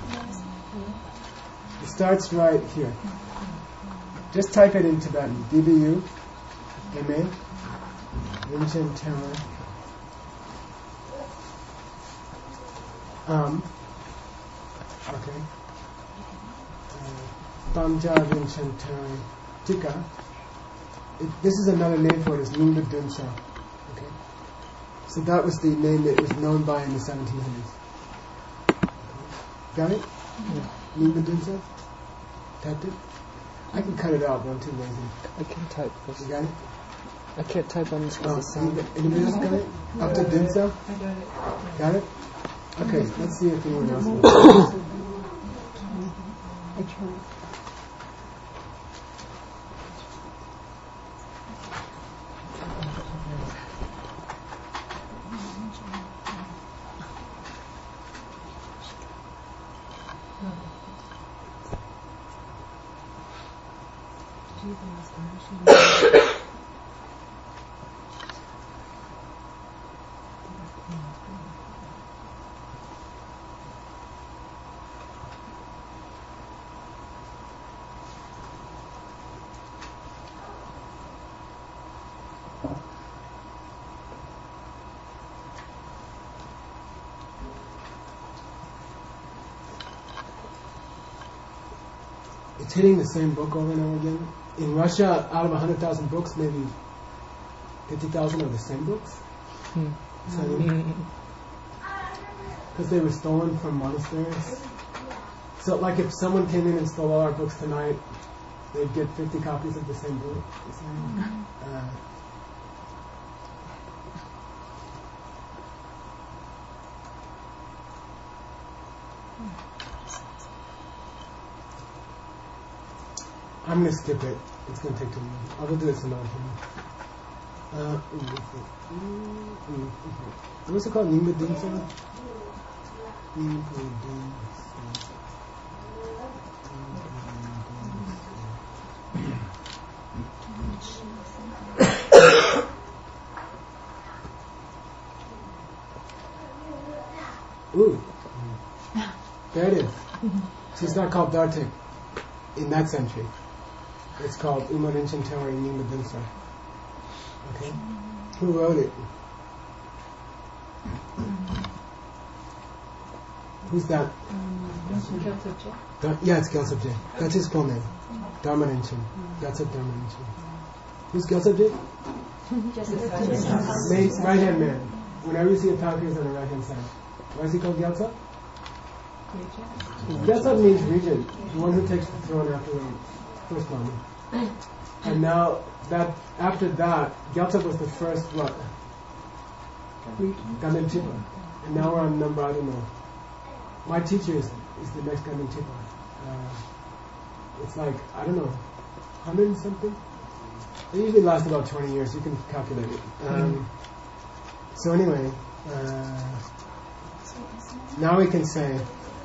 It starts right here. Just type it in Tibetan. DBU, MA, Rinchen Tower. Okay. Tamja Rinchen Tower. Tika. This is another name for it, it's Lula Dunsha. Okay. So that was the name that it was known by in the 1700s. Got it? Lula Dunsha? Typed it? I can cut it out, but I'm too lazy. I can type this. You got it? I can't type on this because the sound. Anybody else got it? Up to Dunsha? I got it. Got it? Okay, let's see if anyone else knows. I tried. it's hitting the same book over and over again. In Russia, out of 100,000 books, maybe 50,000 are the same books. Because they were stolen from monasteries. So, like, if someone came in and stole all our books tonight, they'd get 50 copies of the same book. I'm going to skip it. It's going to take too long. I'll go do this another time. What's it called? Nimbadinsa? Ooh. There it is. So it's not called Dartik in that century. It's called Umarinchen Tawari Nimbadinsa. Okay? Who wrote it? Who's that? Yeah, it's Gyaltsab Je. That's his full name. Dharmarinchen. That's it, Dharmarinchen. Who's Gyaltsab Je? Right hand man. Whenever you see a talker, he's on the right hand side. Why is he called Gyaltsab? Gyaltsab means regent, the one who takes the throne after the first Lama. And now, after that, Gyaltsab was the first what? Ganden Chipa. And now we're on number, I don't know. My teacher is the next Ganden Chipa. It's like, I don't know, 100 and something? It usually lasts about 20 years, you can calculate it. So anyway, now we can say,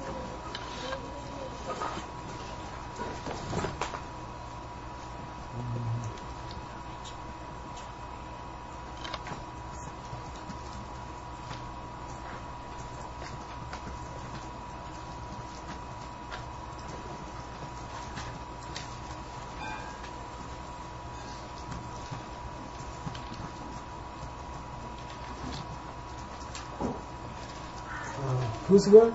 who's word?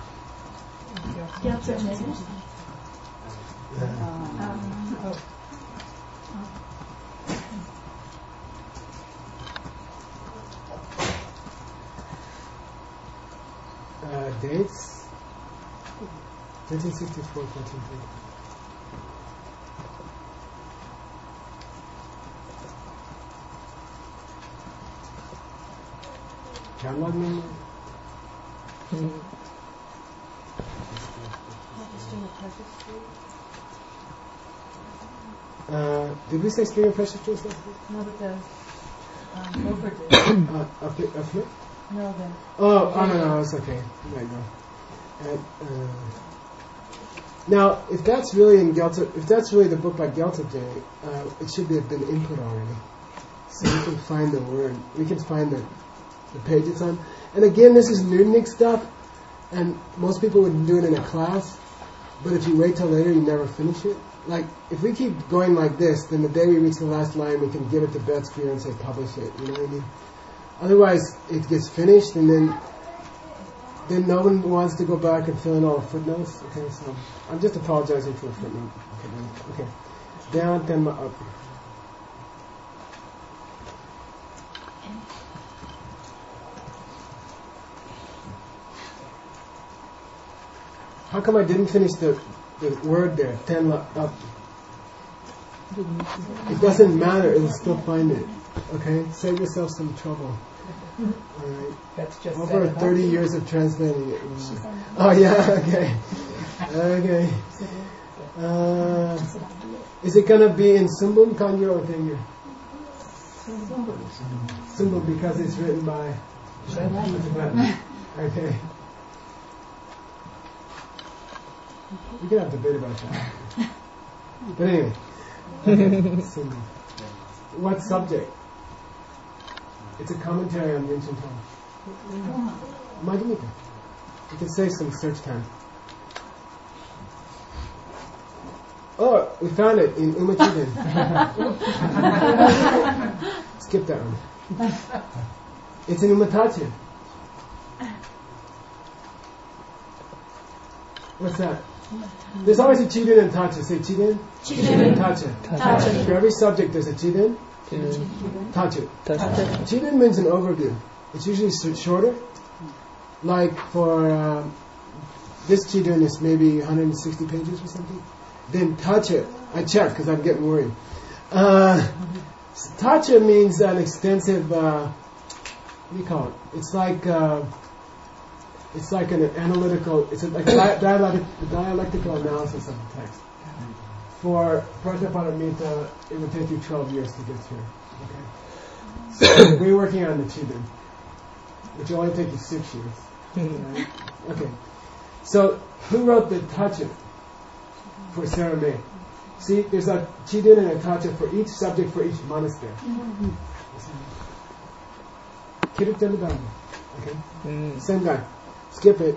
Dates 1364, 1430. Catalog number? Did we say String of Precious Jewels? No, but the Gopher did. A flip? No, then. No, it's okay. There you go. Now, if that's really in Gyaltsab, if that's really the book by Gyaltsab Je, it should have been input already. So we can find the word. We can find the page it's on. And again, this is Nudnik stuff, and most people would do it in a class, but if you wait till later, you never finish it. Like, if we keep going like this, then the day we reach the last line, we can give it to Beth Spear and say, publish it, you know what I mean? Otherwise, it gets finished, and then no one wants to go back and fill in all the footnotes. Okay, so I'm just apologizing for a footnote. Okay. Down, then up. How come I didn't finish the word there? 10 up. It doesn't matter. It will still find it. Okay? Save yourself some trouble. Alright. That's just over 30 years of translating it. Oh yeah, okay. Okay. Is it gonna be in Sumbum, Kanyo, or Tengyur? Sumbum, because it's written by Tibetan. Okay. We can have a debate about that. But anyway. Sumbum. What subject? It's a commentary on the ancient tongue. Madhumika. You can save some search time. Oh, we found it in Umachiden. Skip that one. It's in Umatache. What's that? There's always a Chiden and Tacha. Say Chiden. Chiden and Tacha. For every subject there's a Chiden. Tacha. Chiden means an overview. It's usually shorter. Like for this Chiden is maybe 160 pages or something. Then Tacha. I checked because I'm getting worried. Tacha means an extensive. What do you call it? It's like an analytical. It's like dialectical analysis of the text. For Prajnaparamita, it would take you 12 years to get through. Okay, so we're working on the Chiden, which will only take you 6 years. Right? Okay, so who wrote the Tacha for Sarah May? See, there's a Chiden and a Tacha for each subject for each monastery. Kirtan. Okay, same guy. Skip it.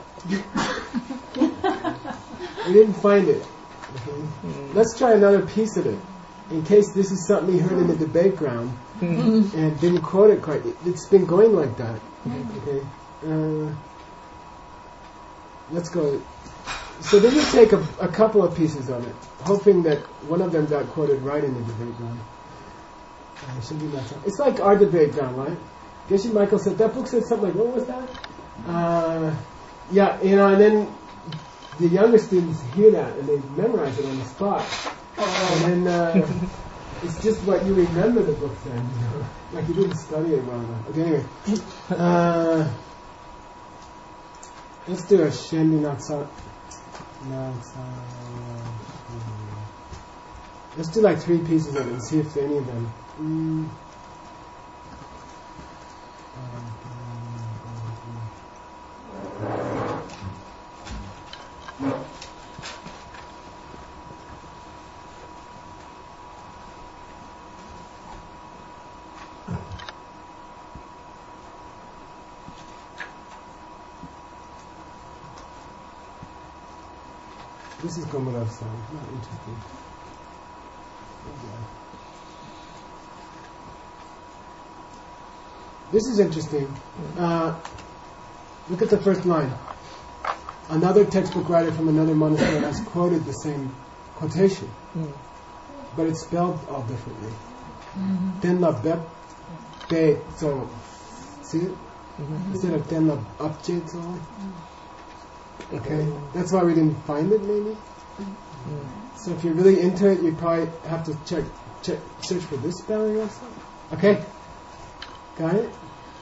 We didn't find it. Okay. Let's try another piece of it, in case this is something you heard in the debate ground and didn't quote it quite. It's been going like that. Okay. Let's go. So then you take a couple of pieces of it, hoping that one of them got quoted right in the debate ground. It's like our debate ground, right? Geshe Michael said that book said something like, what was that? Yeah, and then the younger students hear that and they memorize it on the spot. And then it's just what you remember the book then, like you didn't study it well enough. Okay, anyway. Let's do a Shendi Natsa. Let's do like 3 pieces of it and see if any of them. This is Gomarav sound, not interesting. This is interesting. Look at the first line. Another textbook writer from another monastery has quoted the same quotation, but it's spelled all differently. Tenla bep pe zo. See it? Instead of tenla upche zo. Okay, that's why we didn't find it, maybe. So if you're really into it, you probably have to search for this spelling also. Okay, got it.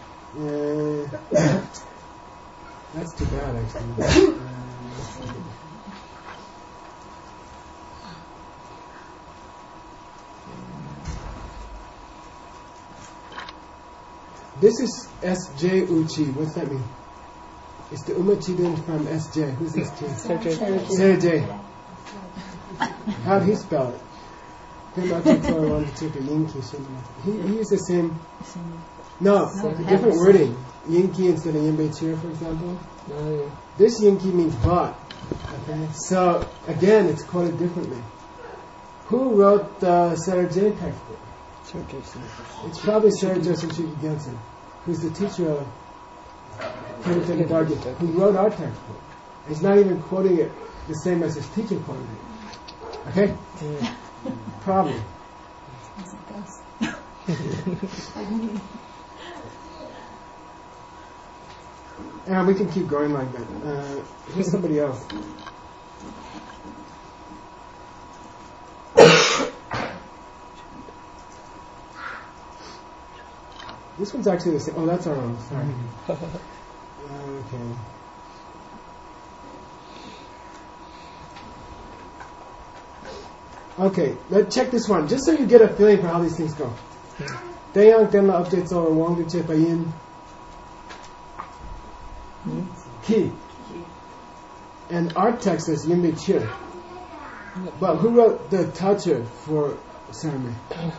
That's too bad, actually. This is S.J. Uchi. What's that mean? It's the Umachiden from S.J. Who's S.J.? Sergey. How'd he spell it? He used the same. No, different wording. Yinki instead of Yinbei, for example. This Yinki means but. Okay. So, again, it's quoted differently. Who wrote the Sergey textbook? It's probably Sarah Joseph Shikigensen, who's the teacher of Kirtan Dargita, who wrote our textbook. He's not even quoting it the same as his teacher quoted it. Okay? Probably. And we can keep going like that. Here's somebody else. This one's actually the same. Oh, that's our own. Sorry. Okay. Okay, let's check this one, just so you get a feeling for how these things go. Dayang Tenla updates over Wang Duche Payin. Ki. And our text is Yinbei Chir. But who wrote the Tacha for ceremony?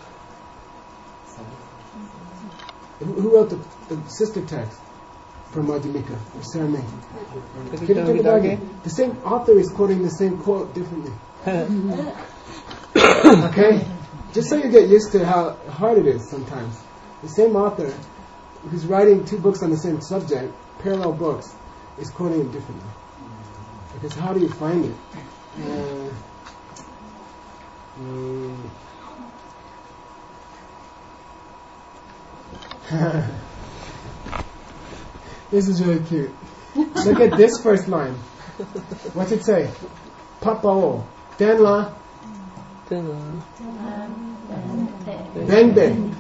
Who wrote the sister text for Madhyamika, for ceremony? The same author is quoting the same quote differently. Okay? Just so you get used to how hard it is sometimes. The same author who's writing 2 books on the same subject, parallel books, is quoting it differently. Because how do you find it? This is really cute. Look at this first line. What's it say? Papao. Tenla. Bang bang.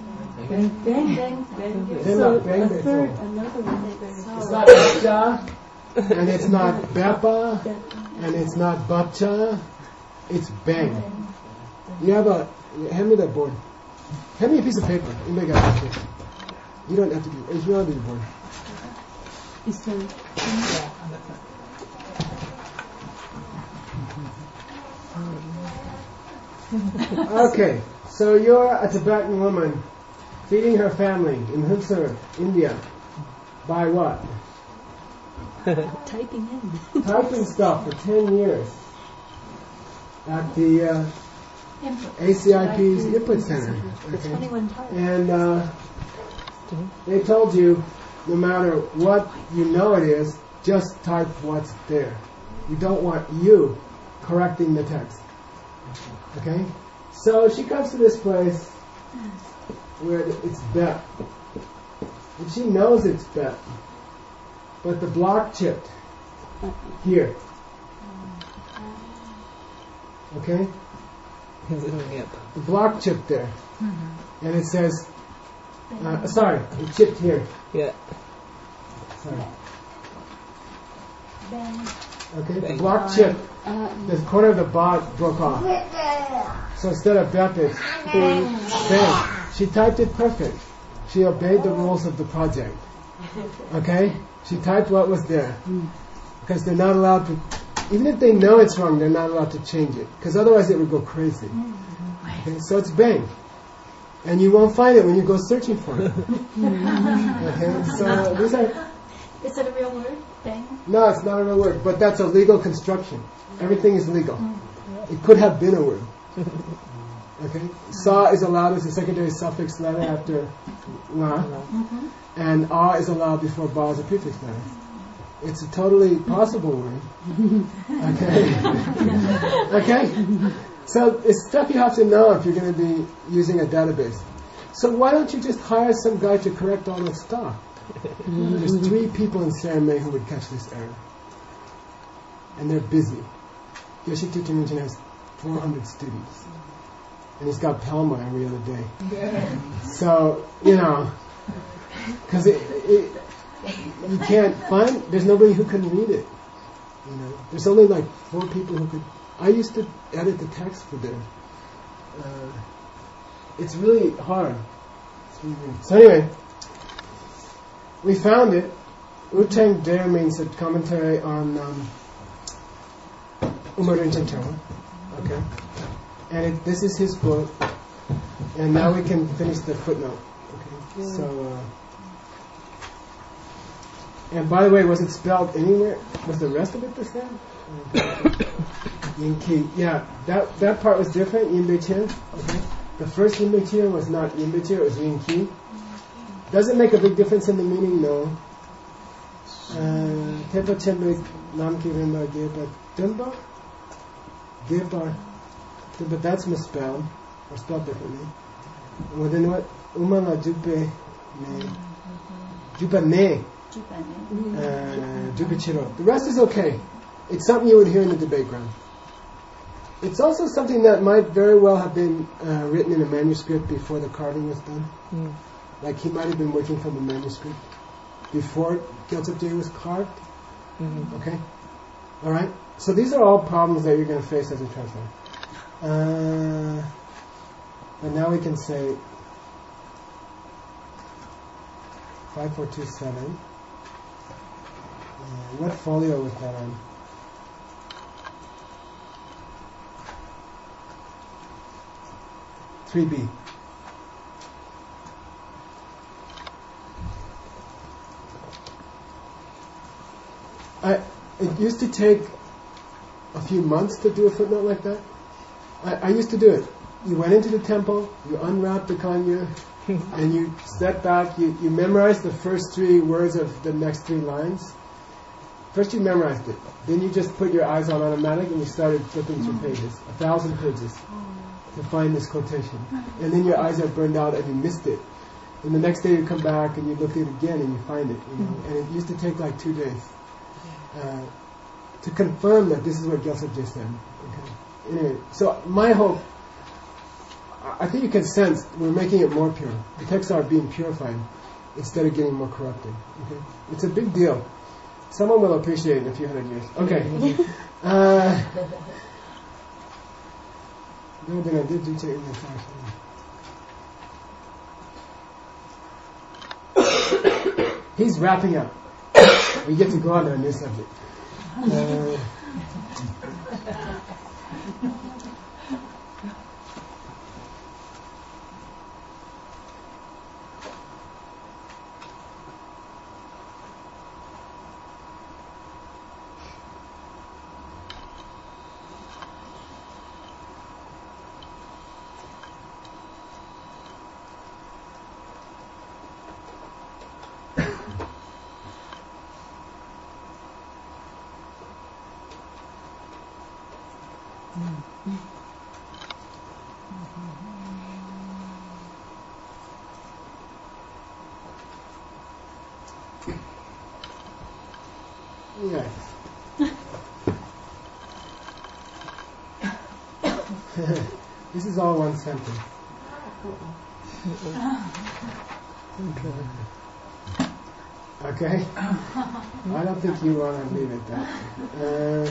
Tenla bang bang. It's not bacha, and it's not bappa, and it's not bapcha. It's bang. You have hand me that board. Hand me a piece of paper. You make out this paper. You don't have to do. You don't have to do the board. Okay, so you're a Tibetan woman feeding her family in Hunsur, India. By what? Typing in. Typing stuff for 10 years at the ACIP's Input Center. Okay. 21 types. And they told you, no matter what you know it is, just type what's there. We don't want you correcting the text. Okay? So she comes to this place where it's bet. And she knows it's bet. But the block chipped here. Okay? The block chipped there. And it says, sorry, it chipped here. Yeah. Sorry. Okay, the block chipped. The corner of the bot broke off. So instead of bet, it's bang. She typed it perfect. She obeyed the rules of the project. Okay? She typed what was there. Because they're not allowed to, even if they know it's wrong, they're not allowed to change it. Because otherwise it would go crazy. Okay? So it's bang. And you won't find it when you go searching for it. Okay? So these are... Is it a real word? Bang? No, it's not a real word, but that's a legal construction. Everything is legal. It could have been a word. Okay? Sa is allowed as a secondary suffix letter after la, and a is allowed before ba as a prefix letter. It's a totally possible word. Okay? Okay? So it's stuff you have to know if you're going to be using a database. So why don't you just hire some guy to correct all that stuff? There's 3 people in Saramay who would catch this error. And they're busy. Yoshiki Rinpoche has 400 students. And he's got Palma every other day. So, because you can't find, there's nobody who can read it. There's only like 4 people who could. I used to edit the text for them. It's really hard. It's really weird. So anyway, we found it. Utang Der means a commentary on Umarin Chanchawa. Okay. And this is his book. And now we can finish the footnote. Okay. So, and by the way, was it spelled anywhere? Was the rest of it the same? Yin Ki. Yeah, that part was different, Yin Bei Qian. Okay. The first Yin Bei Qian was not Yin Bei Qian, it was Yin Ki. Does it make a big difference in the meaning? No. Tepa Chenbei Nam Ki Rinba Geba Dumba? Geba. But that's misspelled, or spelled differently. Well, then what? Umala Jupe Ne. Jupa Ne. Jupichiro. The rest is okay. It's something you would hear in the debate ground. It's also something that might very well have been written in a manuscript before the carving was done. Like he might have been working from a manuscript before Gyaltsab Je was carved. Okay? Alright? So these are all problems that you're going to face as a translator. But now we can say 5427. What folio was that on? (3B). It used to take a few months to do a footnote like that. I used to do it. You went into the temple, you unwrapped the kanya, and you step back, you memorize the first 3 words of the next 3 lines. First you memorized it, then you just put your eyes on automatic and you started flipping through pages, 1,000 pages, to find this quotation. And then your eyes are burned out and you missed it. And the next day you come back and you look at it again and you find it. And it used to take like 2 days to confirm that this is what Gyaltsab just said. Okay. Anyway, so my hope, I think you can sense we're making it more pure. The texts are being purified instead of getting more corrupted. Okay? It's a big deal. Someone will appreciate it in a few hundred years. Okay. No, then I did do take this actually. He's wrapping up. We get to go on to a new subject. Yes. This is all one sentence. Okay? I don't think you want to leave it that.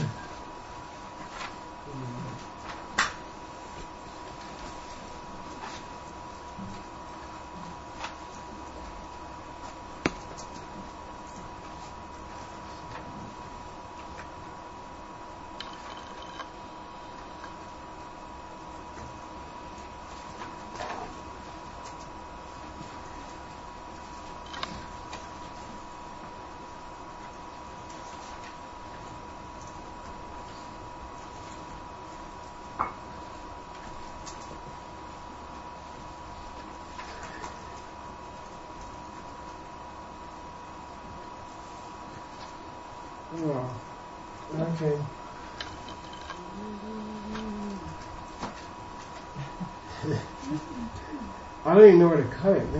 Oh, okay. I don't even know where to cut it.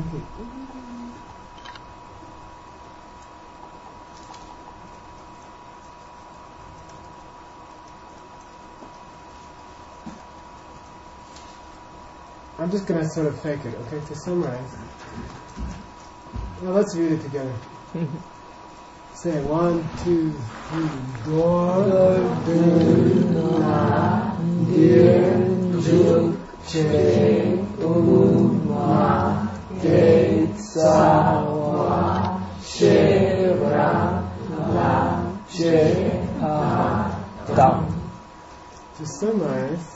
I'm just going to sort of fake it, okay, to summarize. Well, let's read it together. Say 1, 2, 3. Dorduna dirjuk che uma ketsawa shera la jehadam. To summarize,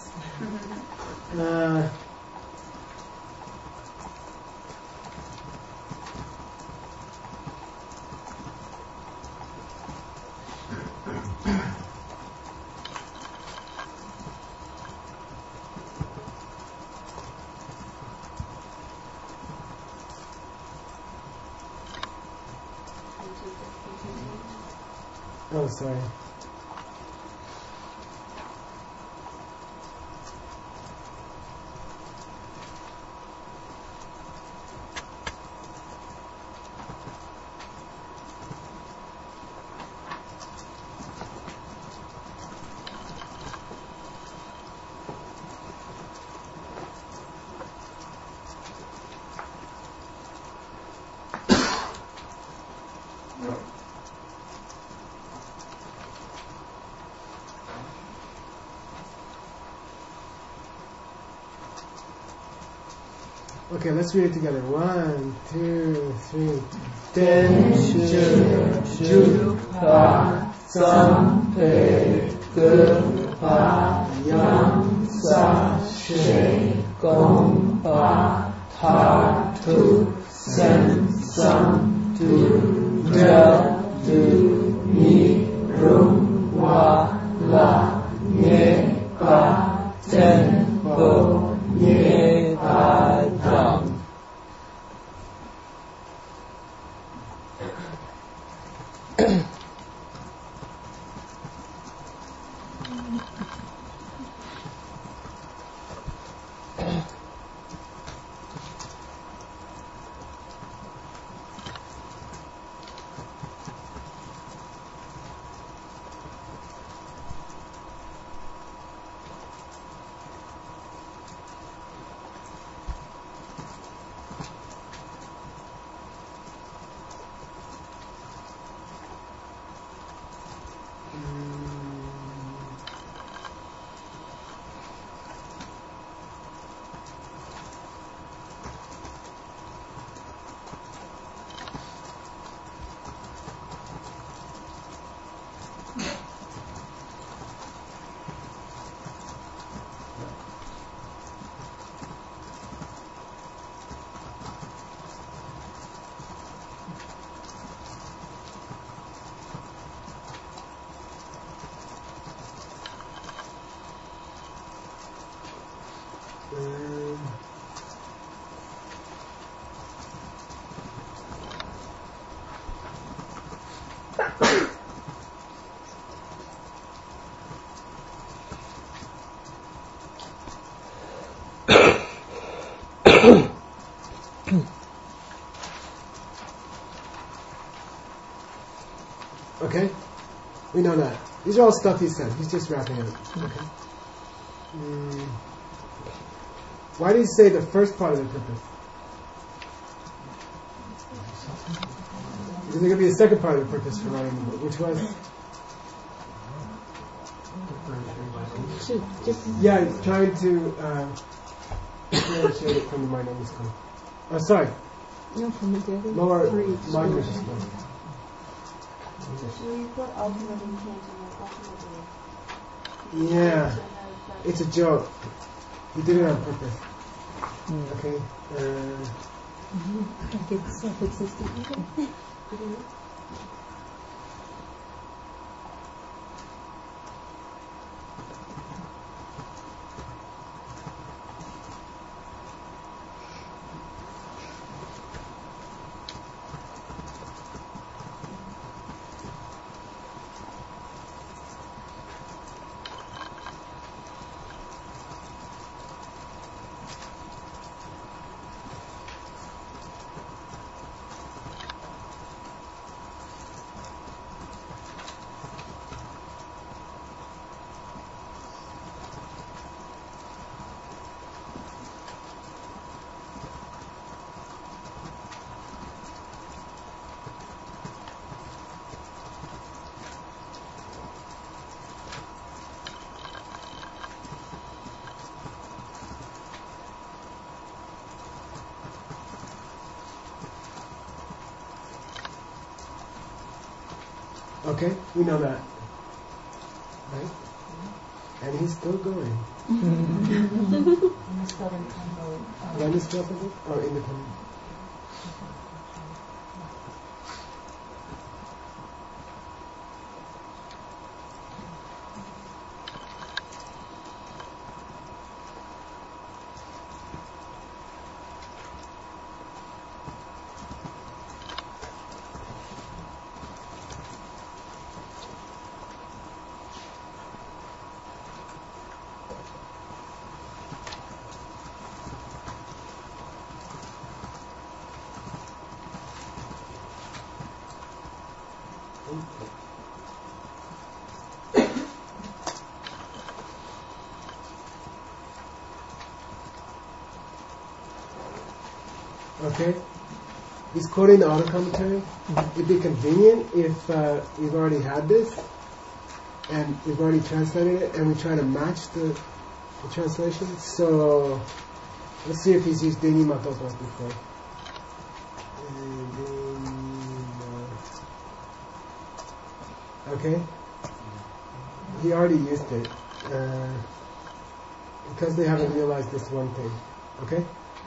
oh, sorry. Okay, let's read it together. 1, 2, 3. Tenshur Jukha Sampe Gurpa Yam Sashe Gompa Tatu Sensam Tu Dradu Mirum Wala Nyepa Tenpo Nyepadam. Okay? We know that. These are all stuff he said. He's just wrapping it up. Okay? Why did he say the first part of the purpose? Because there could be a second part of the purpose for writing the book, which was? Yeah, trying to differentiate it from the minority school. Oh, sorry. No, from the other Lower three. minority school. So you put ultimate intent and ultimately. Yeah, it's a joke. He did it on purpose. Okay. Like it's self-existent. Okay, we know that. Right? And he's still going. When is still public or independent? Okay, he's quoting the auto commentary. It'd be convenient if we've already had this and we've already translated it and we try to match the translation. So let's see if he's used Deni Matopas before. Okay, he already used it because they haven't realized this one thing. Okay.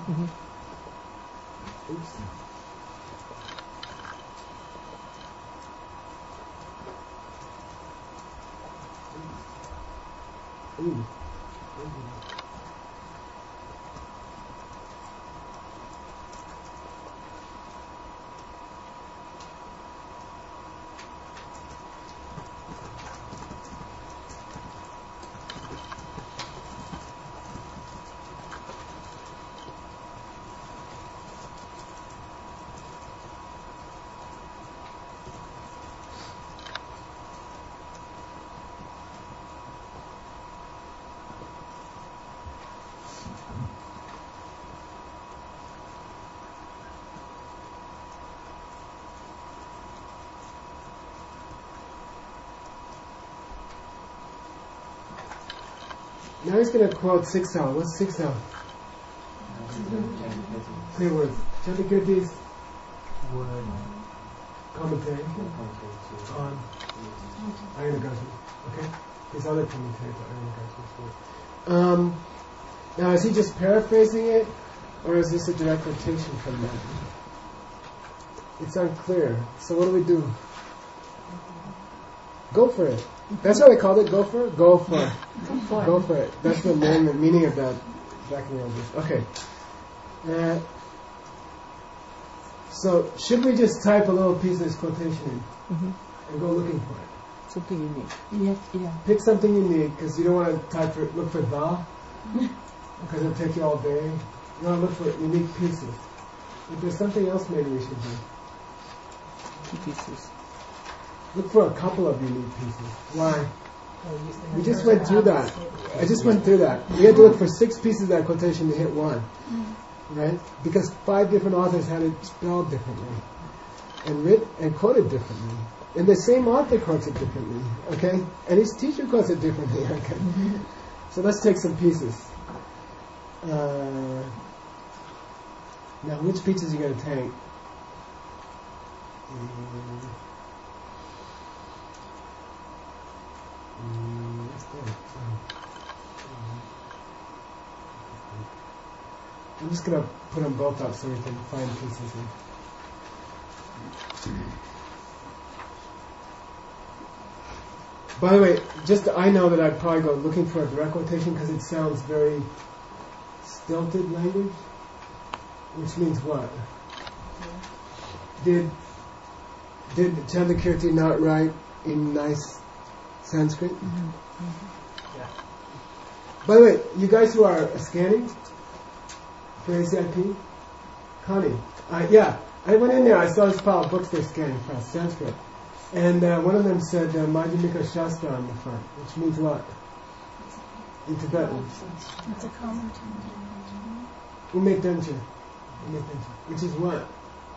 Oops. Ooh. Now he's going to quote 6L. What's 6L? Clear words. Chatukirti's commentary on Ayanagartha. Okay? His other commentary to Ayanagartha's work. Now is he just paraphrasing it, or is this a direct quotation from that? It's unclear. So what do? Go for it. That's why they called it go for it? Go for it. Go for it. That's the meaning of that back in the old days. Okay. So should we just type a little piece of this quotation in? and go looking for it. Something unique. Yes, yeah. Pick something unique because you don't want to look for the, because it'll take you all day. You want to look for unique pieces. If there's something else maybe we should do. Key pieces. Look for a couple of unique pieces. Why? We just went through that. I just went through that. We had to look for 6 pieces of that quotation to hit one. Right? Because 5 different authors had it spelled differently. And quoted differently. And the same author quotes it differently. Okay? And his teacher quotes it differently. Okay? So let's take some pieces. Now, which pieces are you going to take? I'm just going to put them both up so we can find pieces. By the way, I know that I'd probably go looking for a direct quotation because it sounds very stilted language, which means what? Did Chandrakirti not write in nice Sanskrit? Yeah. By the way, you guys who are scanning for ACIP, Connie, yeah, I went in there, I saw this pile of books they're scanning for Sanskrit. And one of them said Madhyamika Shastra on the front, which means what? In Tibetan. It's a commentary. Ume Tenche, which is what?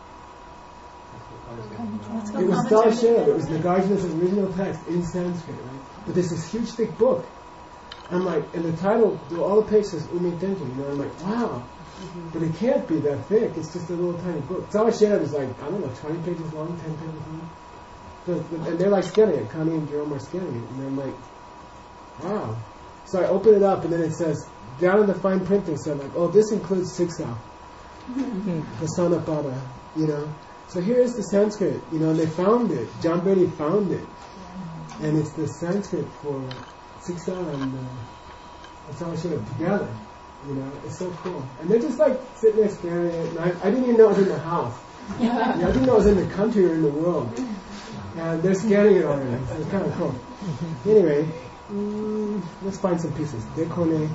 It was Dalshev, it was Nagarjuna's original text in Sanskrit, right? But there's this huge thick book. I'm like, and the title, all the pages says Ume Tenche, I'm like, wow. But it can't be that thick, it's just a little tiny book. Dalshev is like, I don't know, 20 pages long, 10 pages long. And they're like scanning it, Connie and Jerome are scanning it, and I'm like, wow. So I open it up, and then it says, down in the fine print, they said, like, oh, this includes Siksa, the Sanapada, So here's the Sanskrit, and they found it. John Brady found it. And it's the Sanskrit for Siksa and Dalshev together. It's so cool. And they're just like sitting there staring at it, and I didn't even know it was in the house. I didn't know it was in the country or in the world. And they're scanning it already, so it's kind of cool. Anyway, let's find some pieces. Dekone,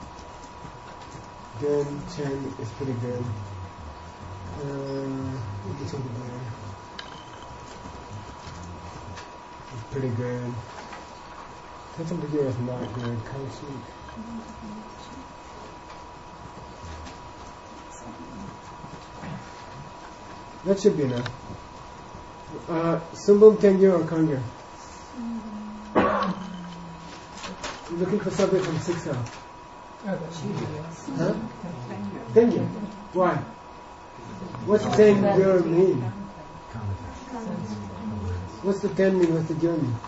Den, Chen is pretty good. It's pretty good. Tension Bhagir is not good. Kaushik. That should be enough. Sumbum Tengyo or Kangyo? You're looking for something from Siksa. Huh? Tengyo. Why? What's Tengyo mean? What's the Ten mean? What's the Gyo mean?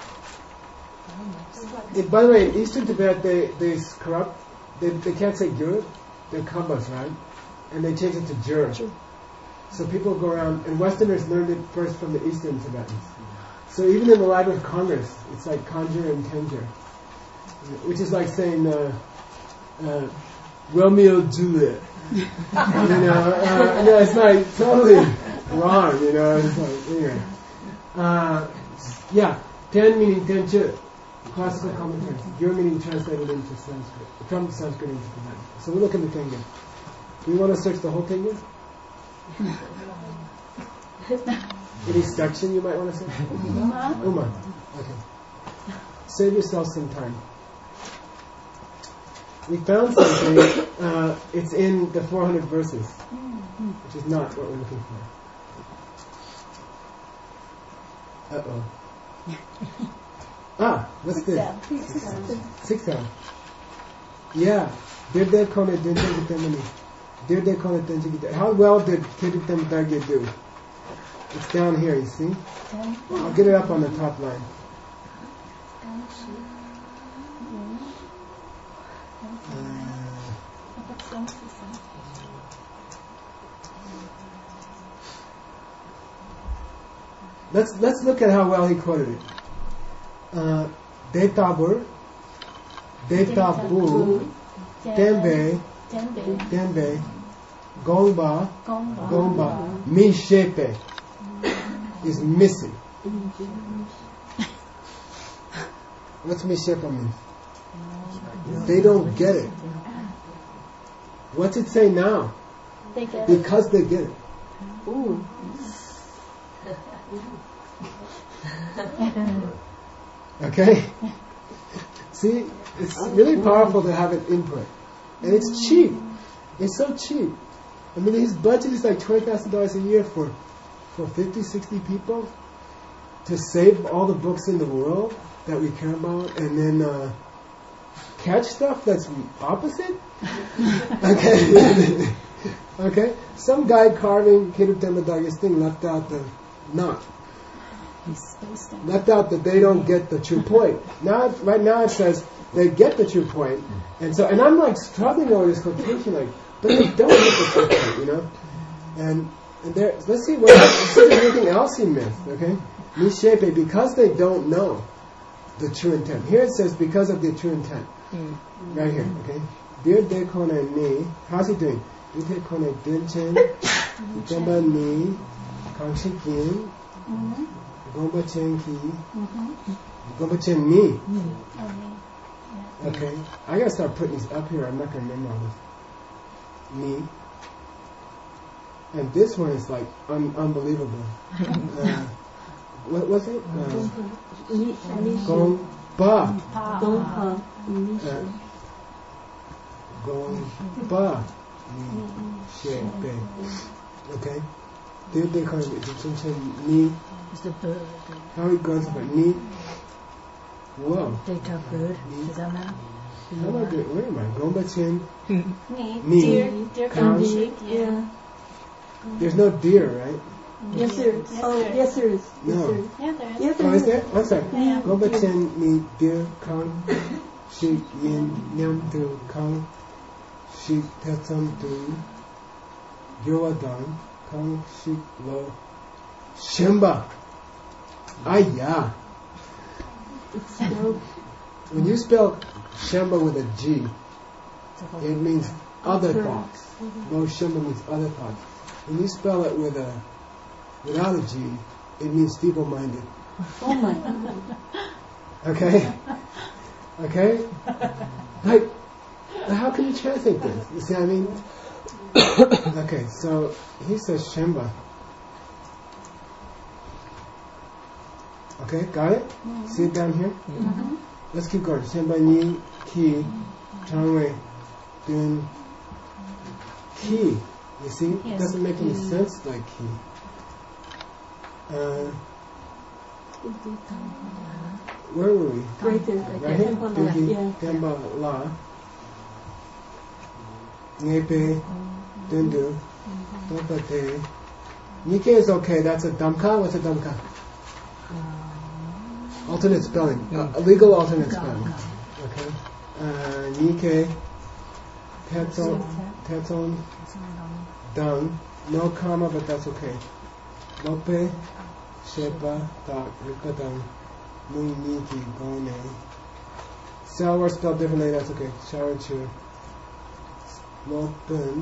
By the way, in Eastern Tibet, they corrupt. They can't say Gyur. They're Kambas, right? And they change it to Jur. So people go around, and Westerners learned it first from the Eastern Tibetans. So even in the Library of Congress, it's like Kanjur and Tenjur, which is like saying Romeo Juliet. It's like totally wrong. It's like anyway. Ten meaning Tenjur, classical commentaries. Gyur meaning translated into Sanskrit, from Sanskrit into Tibetan. So we look at the Tenjur. Do we want to search the whole Tenjur? Any section you might want to say? Uma. Okay. Save yourself some time. We found something. It's in the 400 verses, which is not what we're looking for. What's this? Siksa. Yeah. How well did Kirtan Dagya do? It's down here, you see? I'll get it up on the top line. Let's look at how well he quoted it. Detabur, Tembe, Gomba, Mi Shepe is missing. What's mishepa mean? They don't get it. What's it say now? They get Because they get it. Ooh. Okay? See, it's really powerful to have an input. And it's cheap. It's so cheap. I mean, his budget is like $20,000 a year for 50, 60 people to save all the books in the world that we care about and then catch stuff that's opposite. Okay? Okay? Some guy carving Kirutama Dagesting left out the knot. Left out that they don't get the true point. Right now it says they get the true point. And I'm like struggling over this quotation, like, but they don't get the true point, you know? And there, let's see if there's anything else he missed, okay? Mishepe, because they don't know the true intent. Here it says because of the true intent. Right here, okay? Dear de kone ni, how's he doing? Dear de kone dinchen, demba ni, kangshikin, gomba chen ki, gomba chen ni. Okay, I gotta start putting these up here. I'm not gonna remember all this. Ni. And this one is like unbelievable. What was it? Gomba. Gomba. Shepe. Okay. Did they call it ni? How it goes about ni? Whoa. Data bird. Does that matter? How am I doing? Where am I? Gomba chen. Ni. Dear Kanshi. Yeah. There's no deer, right? Yes, there is. Oh, yes, there is. No. Yeah, there is. Yes, Oh, there is is. there? One second. Yeah. Gomba chen ni deer kang shi yin nyam tu kang shi tetam tu yoadan kang shi lo shimba. Yeah. It's spelled. When you spell shimba with a G, it means other thoughts. Lo shimba means other thoughts. When you spell it without a G, it means feeble-minded. Oh my God. Okay? Okay? Like, how can you translate this? You see what I mean? Okay, so he says Shemba. Okay, got it? See it down here? Let's keep going. Shemba ni ki changwei dun ki. You see? It Yes. doesn't make any sense like ki. Where were we? Right there. Right here? Duki, Yeah. Demba, La. Ngepe, Dundu, Dopate. Nike is okay, that's a Damka. What's a Damka? Alternate spelling. A legal alternate spelling. Okay. Nike, Teton, Dung. No comma, but that's okay. Lope, Shepa, Dak, Rikadang. Niki, Gone. Cell were spelled differently, that's okay. Shower Chu. Lopen.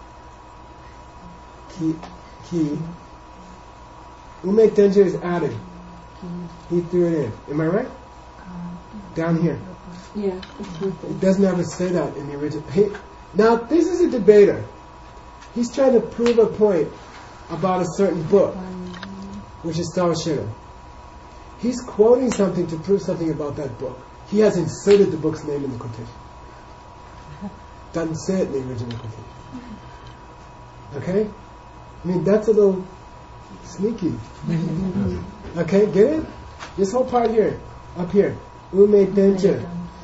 Ki. Ume Tenji is added. He threw it in. Am I right? Down here. Yeah, it's right there. It doesn't ever say that in the original. Now, this is a debater. He's trying to prove a point about a certain book, which is Sawashiro. He's quoting something to prove something about that book. He has inserted the book's name in the quotation. Doesn't say it in the original quotation. Okay? I mean, that's a little sneaky. Okay, get it? This whole part here, up here. Ume Denja.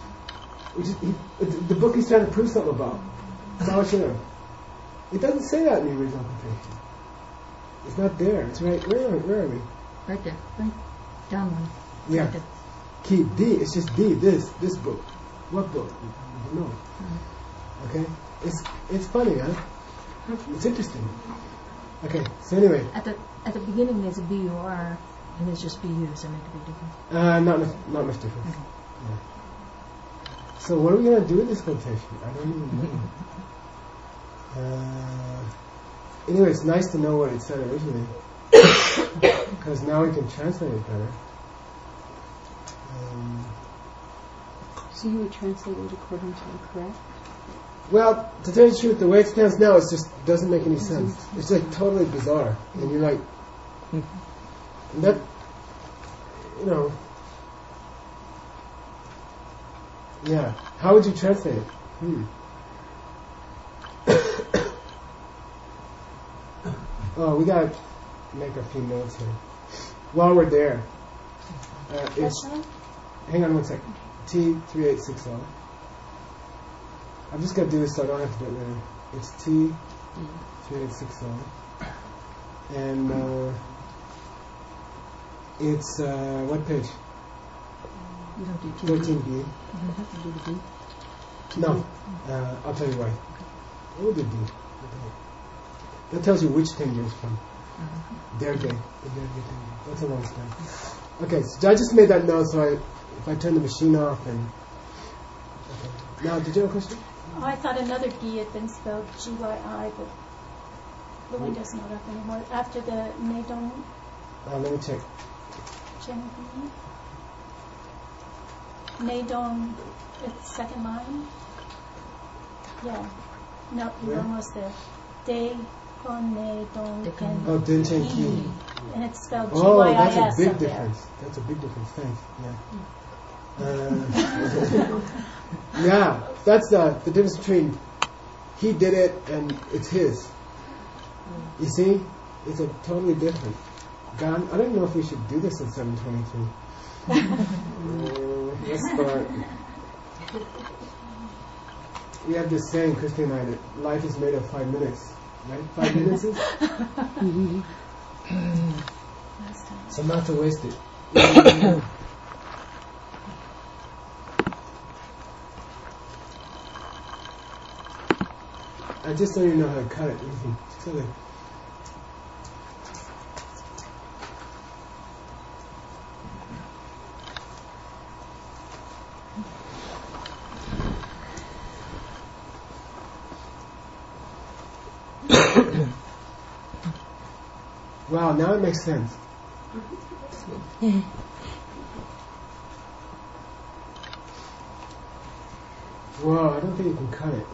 The book he's trying to prove something about. Sawashiro. It doesn't say that in the original quotation. It's not there. It's right. Where are we? Right there. Right down one. Yeah. Right there. Key D. It's just D. This book. What book? No. Okay. It's funny, huh? It's interesting. Okay. So anyway. At the beginning there's a BUR and there's just BU. Does that make a big difference? Not much difference. Okay. Yeah. So what are we gonna do with this quotation? I don't even know. Anyway, it's nice to know what it said originally. because now we can translate it better. So you would translate it according to the correct? Well, to tell you the truth, the way it stands now, it just doesn't make any sense. It's like totally bizarre, and you're like, and that, you know, yeah. How would you translate it? Oh, we gotta make a few notes here. While we're there, it's, hang on one second. T3860. I'm just gonna do this so I don't have to do it later. It's T3860, and it's what page? You don't do 13B. You don't have to do the B. No, I'll tell you why. We'll do D. That tells you which tengu is from. Their day. The Derge tengu. That's a long story. Okay, so I just made that note so if I turn the machine off and... Okay. Now, did you have a question? Oh, I thought another D had been spelled GYI, but the window's not up anymore. After the Meidong... Let me check. Genevieve? Meidong, it's second line? Yeah. No, you're almost there. De Kon Meidong Ken. Oh, Denchen Ki. And it's spelled Oh, GYIS that's a big up there. difference. That's a big difference. Thanks. Yeah. Yeah, that's the difference between he did it and it's his. You see? It's a totally different. God, I don't know if we should do this at 7:23. Let's start. We have this saying, Christy and I, that life is made of 5 minutes. Right? 5 minutes is? So not to waste it. I just don't even know how to cut it. Sort of. Wow, now it makes sense. Wow, I don't think you can cut it.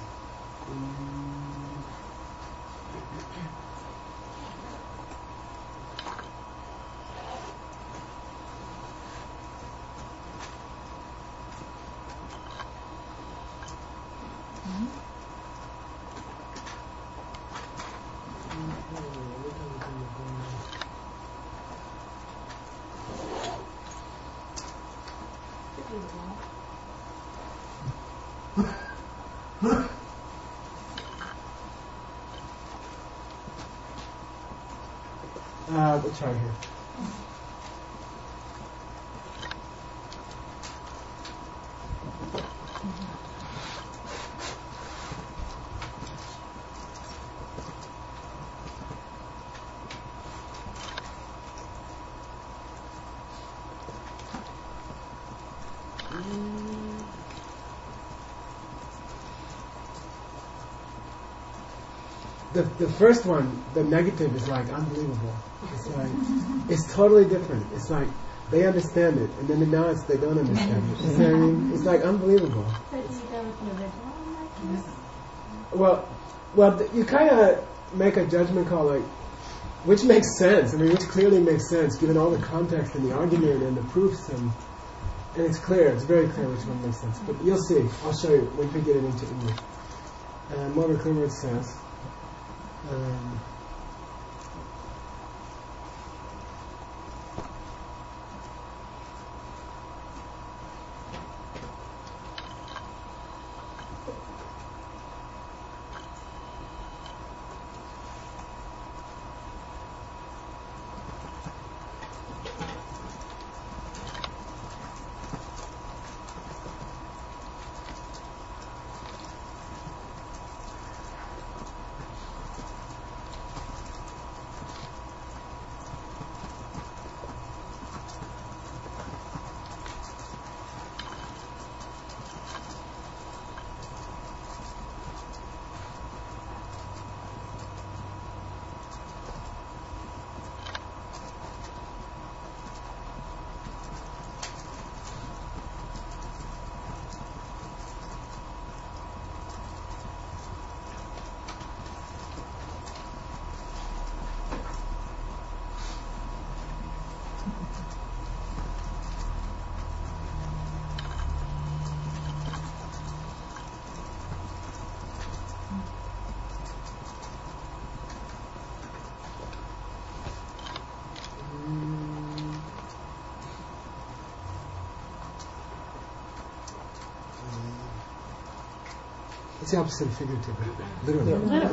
We'll try here. The first one, the negative, is like unbelievable. It's like, it's totally different. It's like they understand it, and then now they don't understand it. You know what I mean? It's like unbelievable. Well, you kind of make a judgment call, like which makes sense. I mean, which clearly makes sense given all the context and the argument and the proofs, and it's clear. It's very clear which one makes sense. But you'll see. I'll show you when we get it into English. More clear what it says. It's the opposite of figurative, literally.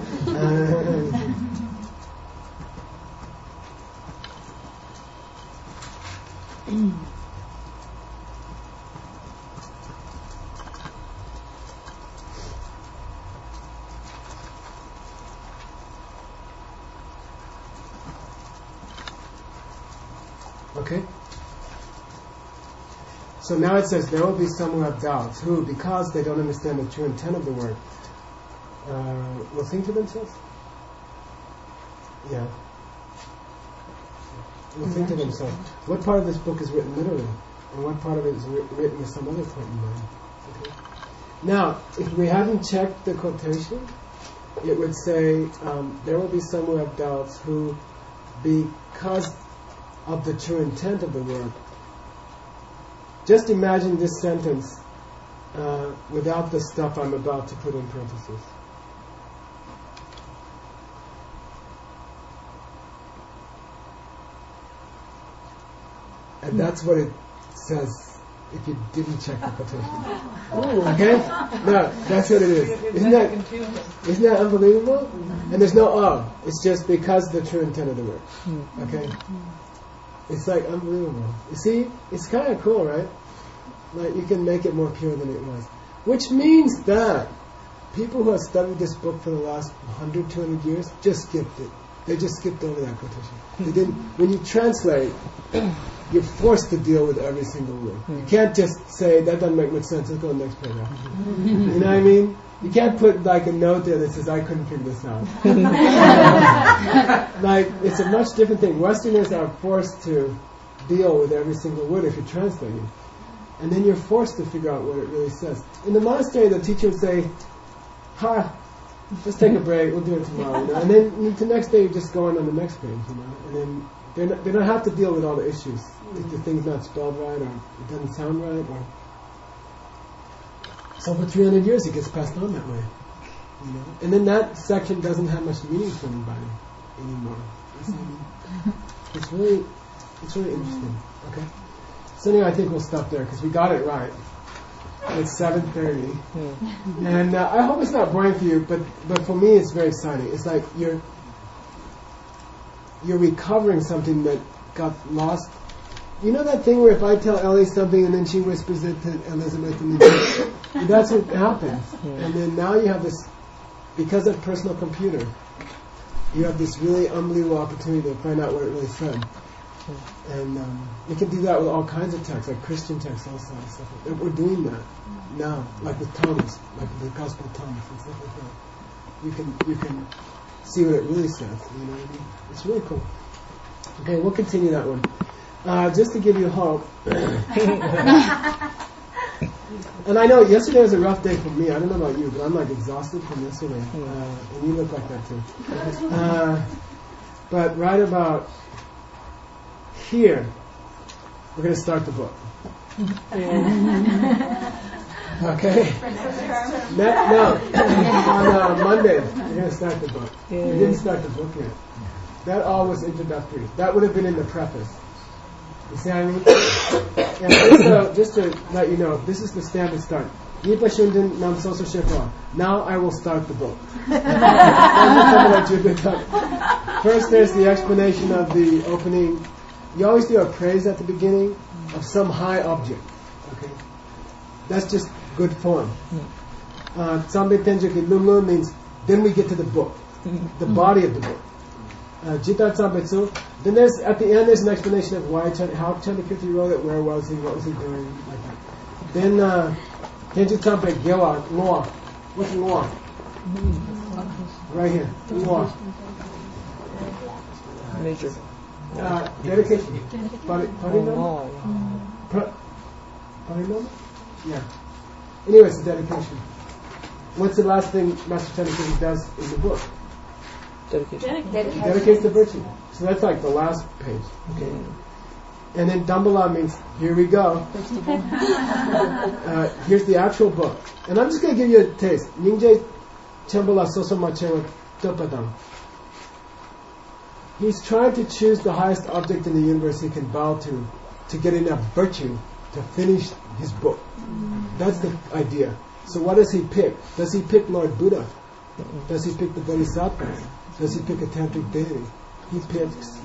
Okay? So now it says, there will be some who have doubts, who, because they don't understand the true intent of the word, will think to themselves? Yeah. Will think to themselves, what part of this book is written literally? And what part of it is written with some other point in mind? Okay. Now, if we hadn't checked the quotation, it would say, there will be some who have doubts, who, because of the true intent of the word. Just imagine this sentence without the stuff I'm about to put in parentheses. And that's what it says if you didn't check the quotation. Okay? No, that's what it is. Isn't that unbelievable? And there's no of. It's just because the true intent of the word. Okay? It's like unbelievable. You see, it's kind of cool, right? Like you can make it more pure than it was. Which means that people who have studied this book for the last 100, 200 years just skipped it. They just skipped over that quotation. They didn't. When you translate, you're forced to deal with every single word. You can't just say, that doesn't make much sense, let's go to the next paragraph. You know what I mean? You can't put like a note there that says, I couldn't figure this out. Like, it's a much different thing. Westerners are forced to deal with every single word if you're translating. And then you're forced to figure out what it really says. In the monastery, the teacher would say, just take a break, we'll do it tomorrow. You know? And then the next day you just go on the next page, you know. And then they don't have to deal with all the issues. If the thing's not spelled right, or it doesn't sound right, or... So for 300 years it gets passed on that way. You know? And then that section doesn't have much meaning for anybody anymore. It's really interesting. Okay? So anyway, I think we'll stop there because we got it right. It's 7:30. And I hope it's not boring for you, but for me it's very exciting. It's like you're recovering something that got lost. You know that thing where if I tell Ellie something and then she whispers it to Elizabeth and then that's what happens. And then now you have this, because of personal computer, you have this really unbelievable opportunity to find out what it really said. And you can do that with all kinds of texts, like Christian texts also and stuff like that. We're doing that now, like with Thomas, like the Gospel of Thomas and stuff like that. You can see what it really says. You know what I mean? It's really cool. Okay, we'll continue that one. Just to give you hope. And I know yesterday was a rough day for me. I don't know about you, but I'm like exhausted from yesterday. And you look like that too. But right about here, we're going to start the book. Okay? No. On Monday, we're going to start the book. We didn't start the book yet. That all was introductory. That would have been in the preface. You see what I mean? And just to let you know, this is the standard start. Now I will start the book. First there's the explanation of the opening. You always do a praise at the beginning of some high object. Okay? That's just good form. Tsambe Tenjoki Lulu means then we get to the book, the body of the book. Jita Tsambetsu. Then there's at the end there's an explanation of how Chandakirti wrote it, where was he, what was he doing, like that. Then Tenju Tsambe Gyewa, law. What's law? Right here. Law. Major. Dedication. Parinama? Parinama? Yeah. Anyway, it's a dedication. What's the last thing Master Chandakirti does in the book? Dedication. Dedicates the virtue. So that's like the last page. Okay. And then Dambala means, here we go. Here's the actual book. And I'm just going to give you a taste. Ningje Chambala Soso Machewa Topadam. He's trying to choose the highest object in the universe he can bow to get enough virtue to finish his book. That's the idea. So what does he pick? Does he pick Lord Buddha? Does he pick the Bodhisattvas? Does he pick a tantric deity? He picks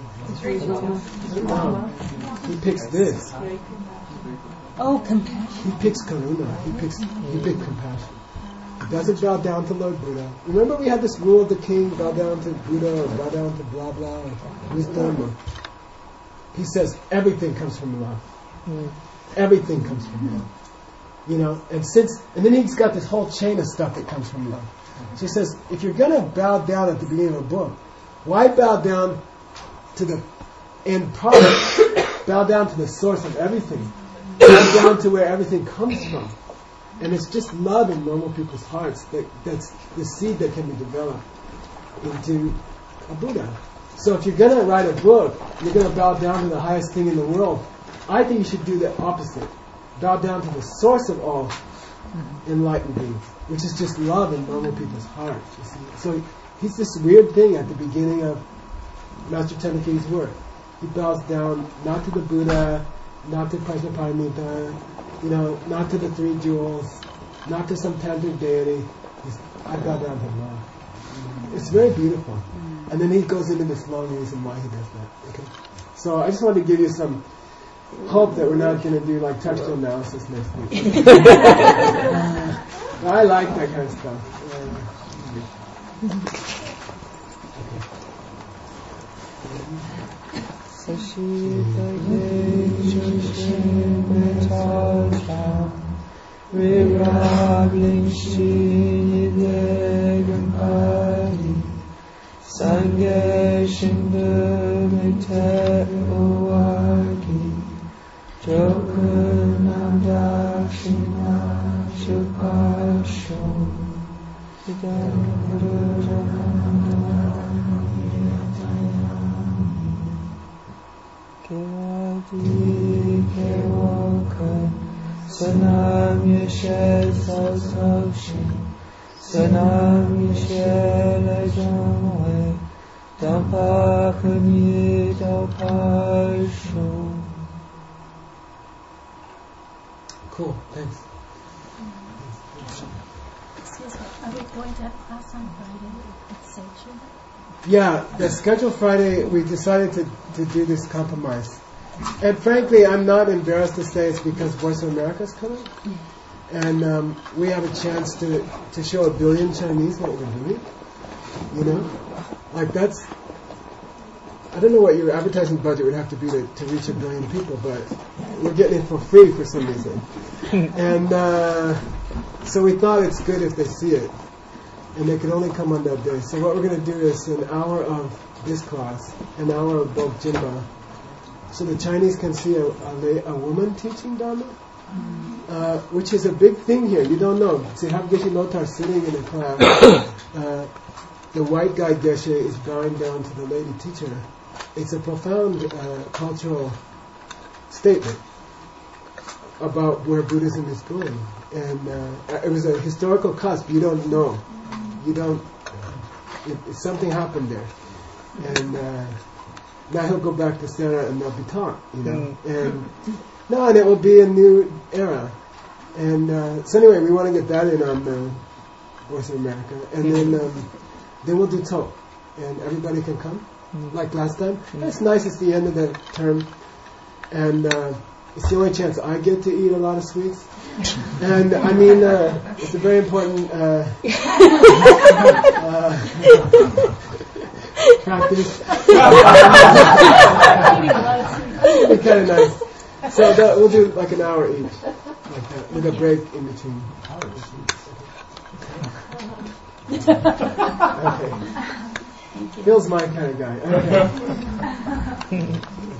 He picks this. Oh, compassion. He picks karuna. He picks compassion. He doesn't bow down to Lord Buddha. Remember we had this rule of the king, bow down to Buddha or bow down to blah blah or wisdom. He says everything comes from love. Everything comes from love. You know, and then he's got this whole chain of stuff that comes from love. So he says, if you're going to bow down at the beginning of a book, why bow down to the end product? Bow down to the source of everything. Bow down to where everything comes from. And it's just love in normal people's hearts that's the seed that can be developed into a Buddha. So if you're going to write a book, you're going to bow down to the highest thing in the world. I think you should do the opposite. Bow down to the source of all enlightened beings, which is just love in normal people's hearts. You see? So he's this weird thing at the beginning of Master Tennake's work. He bows down not to the Buddha, not to Prajnaparamita, not to the three jewels, not to some tantric deity. I bow down to love. It's very beautiful. And then he goes into this long reason why he does that. Okay? So I just wanted to give you some hope that we're not going to do like textual analysis next week. I like that kind of stuff. Cool, thanks. Excuse me, are we going to have class on Friday at Seichu? Yeah, the schedule Friday, we decided to do this compromise. And frankly, I'm not embarrassed to say it's because Voice of America is coming. And we have a chance to show 1 billion Chinese what we're doing. Like that's, I don't know what your advertising budget would have to be to reach 1 billion people, but we're getting it for free for some reason. And so we thought it's good if they see it. And they can only come on that day. So what we're going to do is an hour of this class, an hour of Bog Jinba, so the Chinese can see a woman teaching Dharma, which is a big thing here. You don't know. See, have Geshe Lothar sitting in a class. The white guy Geshe is bowing down to the lady teacher. It's a profound cultural statement about where Buddhism is going. And it was a historical cusp. You don't know. Something happened there. And now he'll go back to Sarah and they'll be taught, And it will be a new era. And so anyway, we want to get that in on Voice of America. And then we'll do talk. And everybody can come, like last time. It's nice, it's the end of the term. And it's the only chance I get to eat a lot of sweets. And I mean, it's a very important practice. It'll be kind of nice. So we'll do like an hour each, like that, with a break in between. Okay. Bill's my kind of guy. Okay.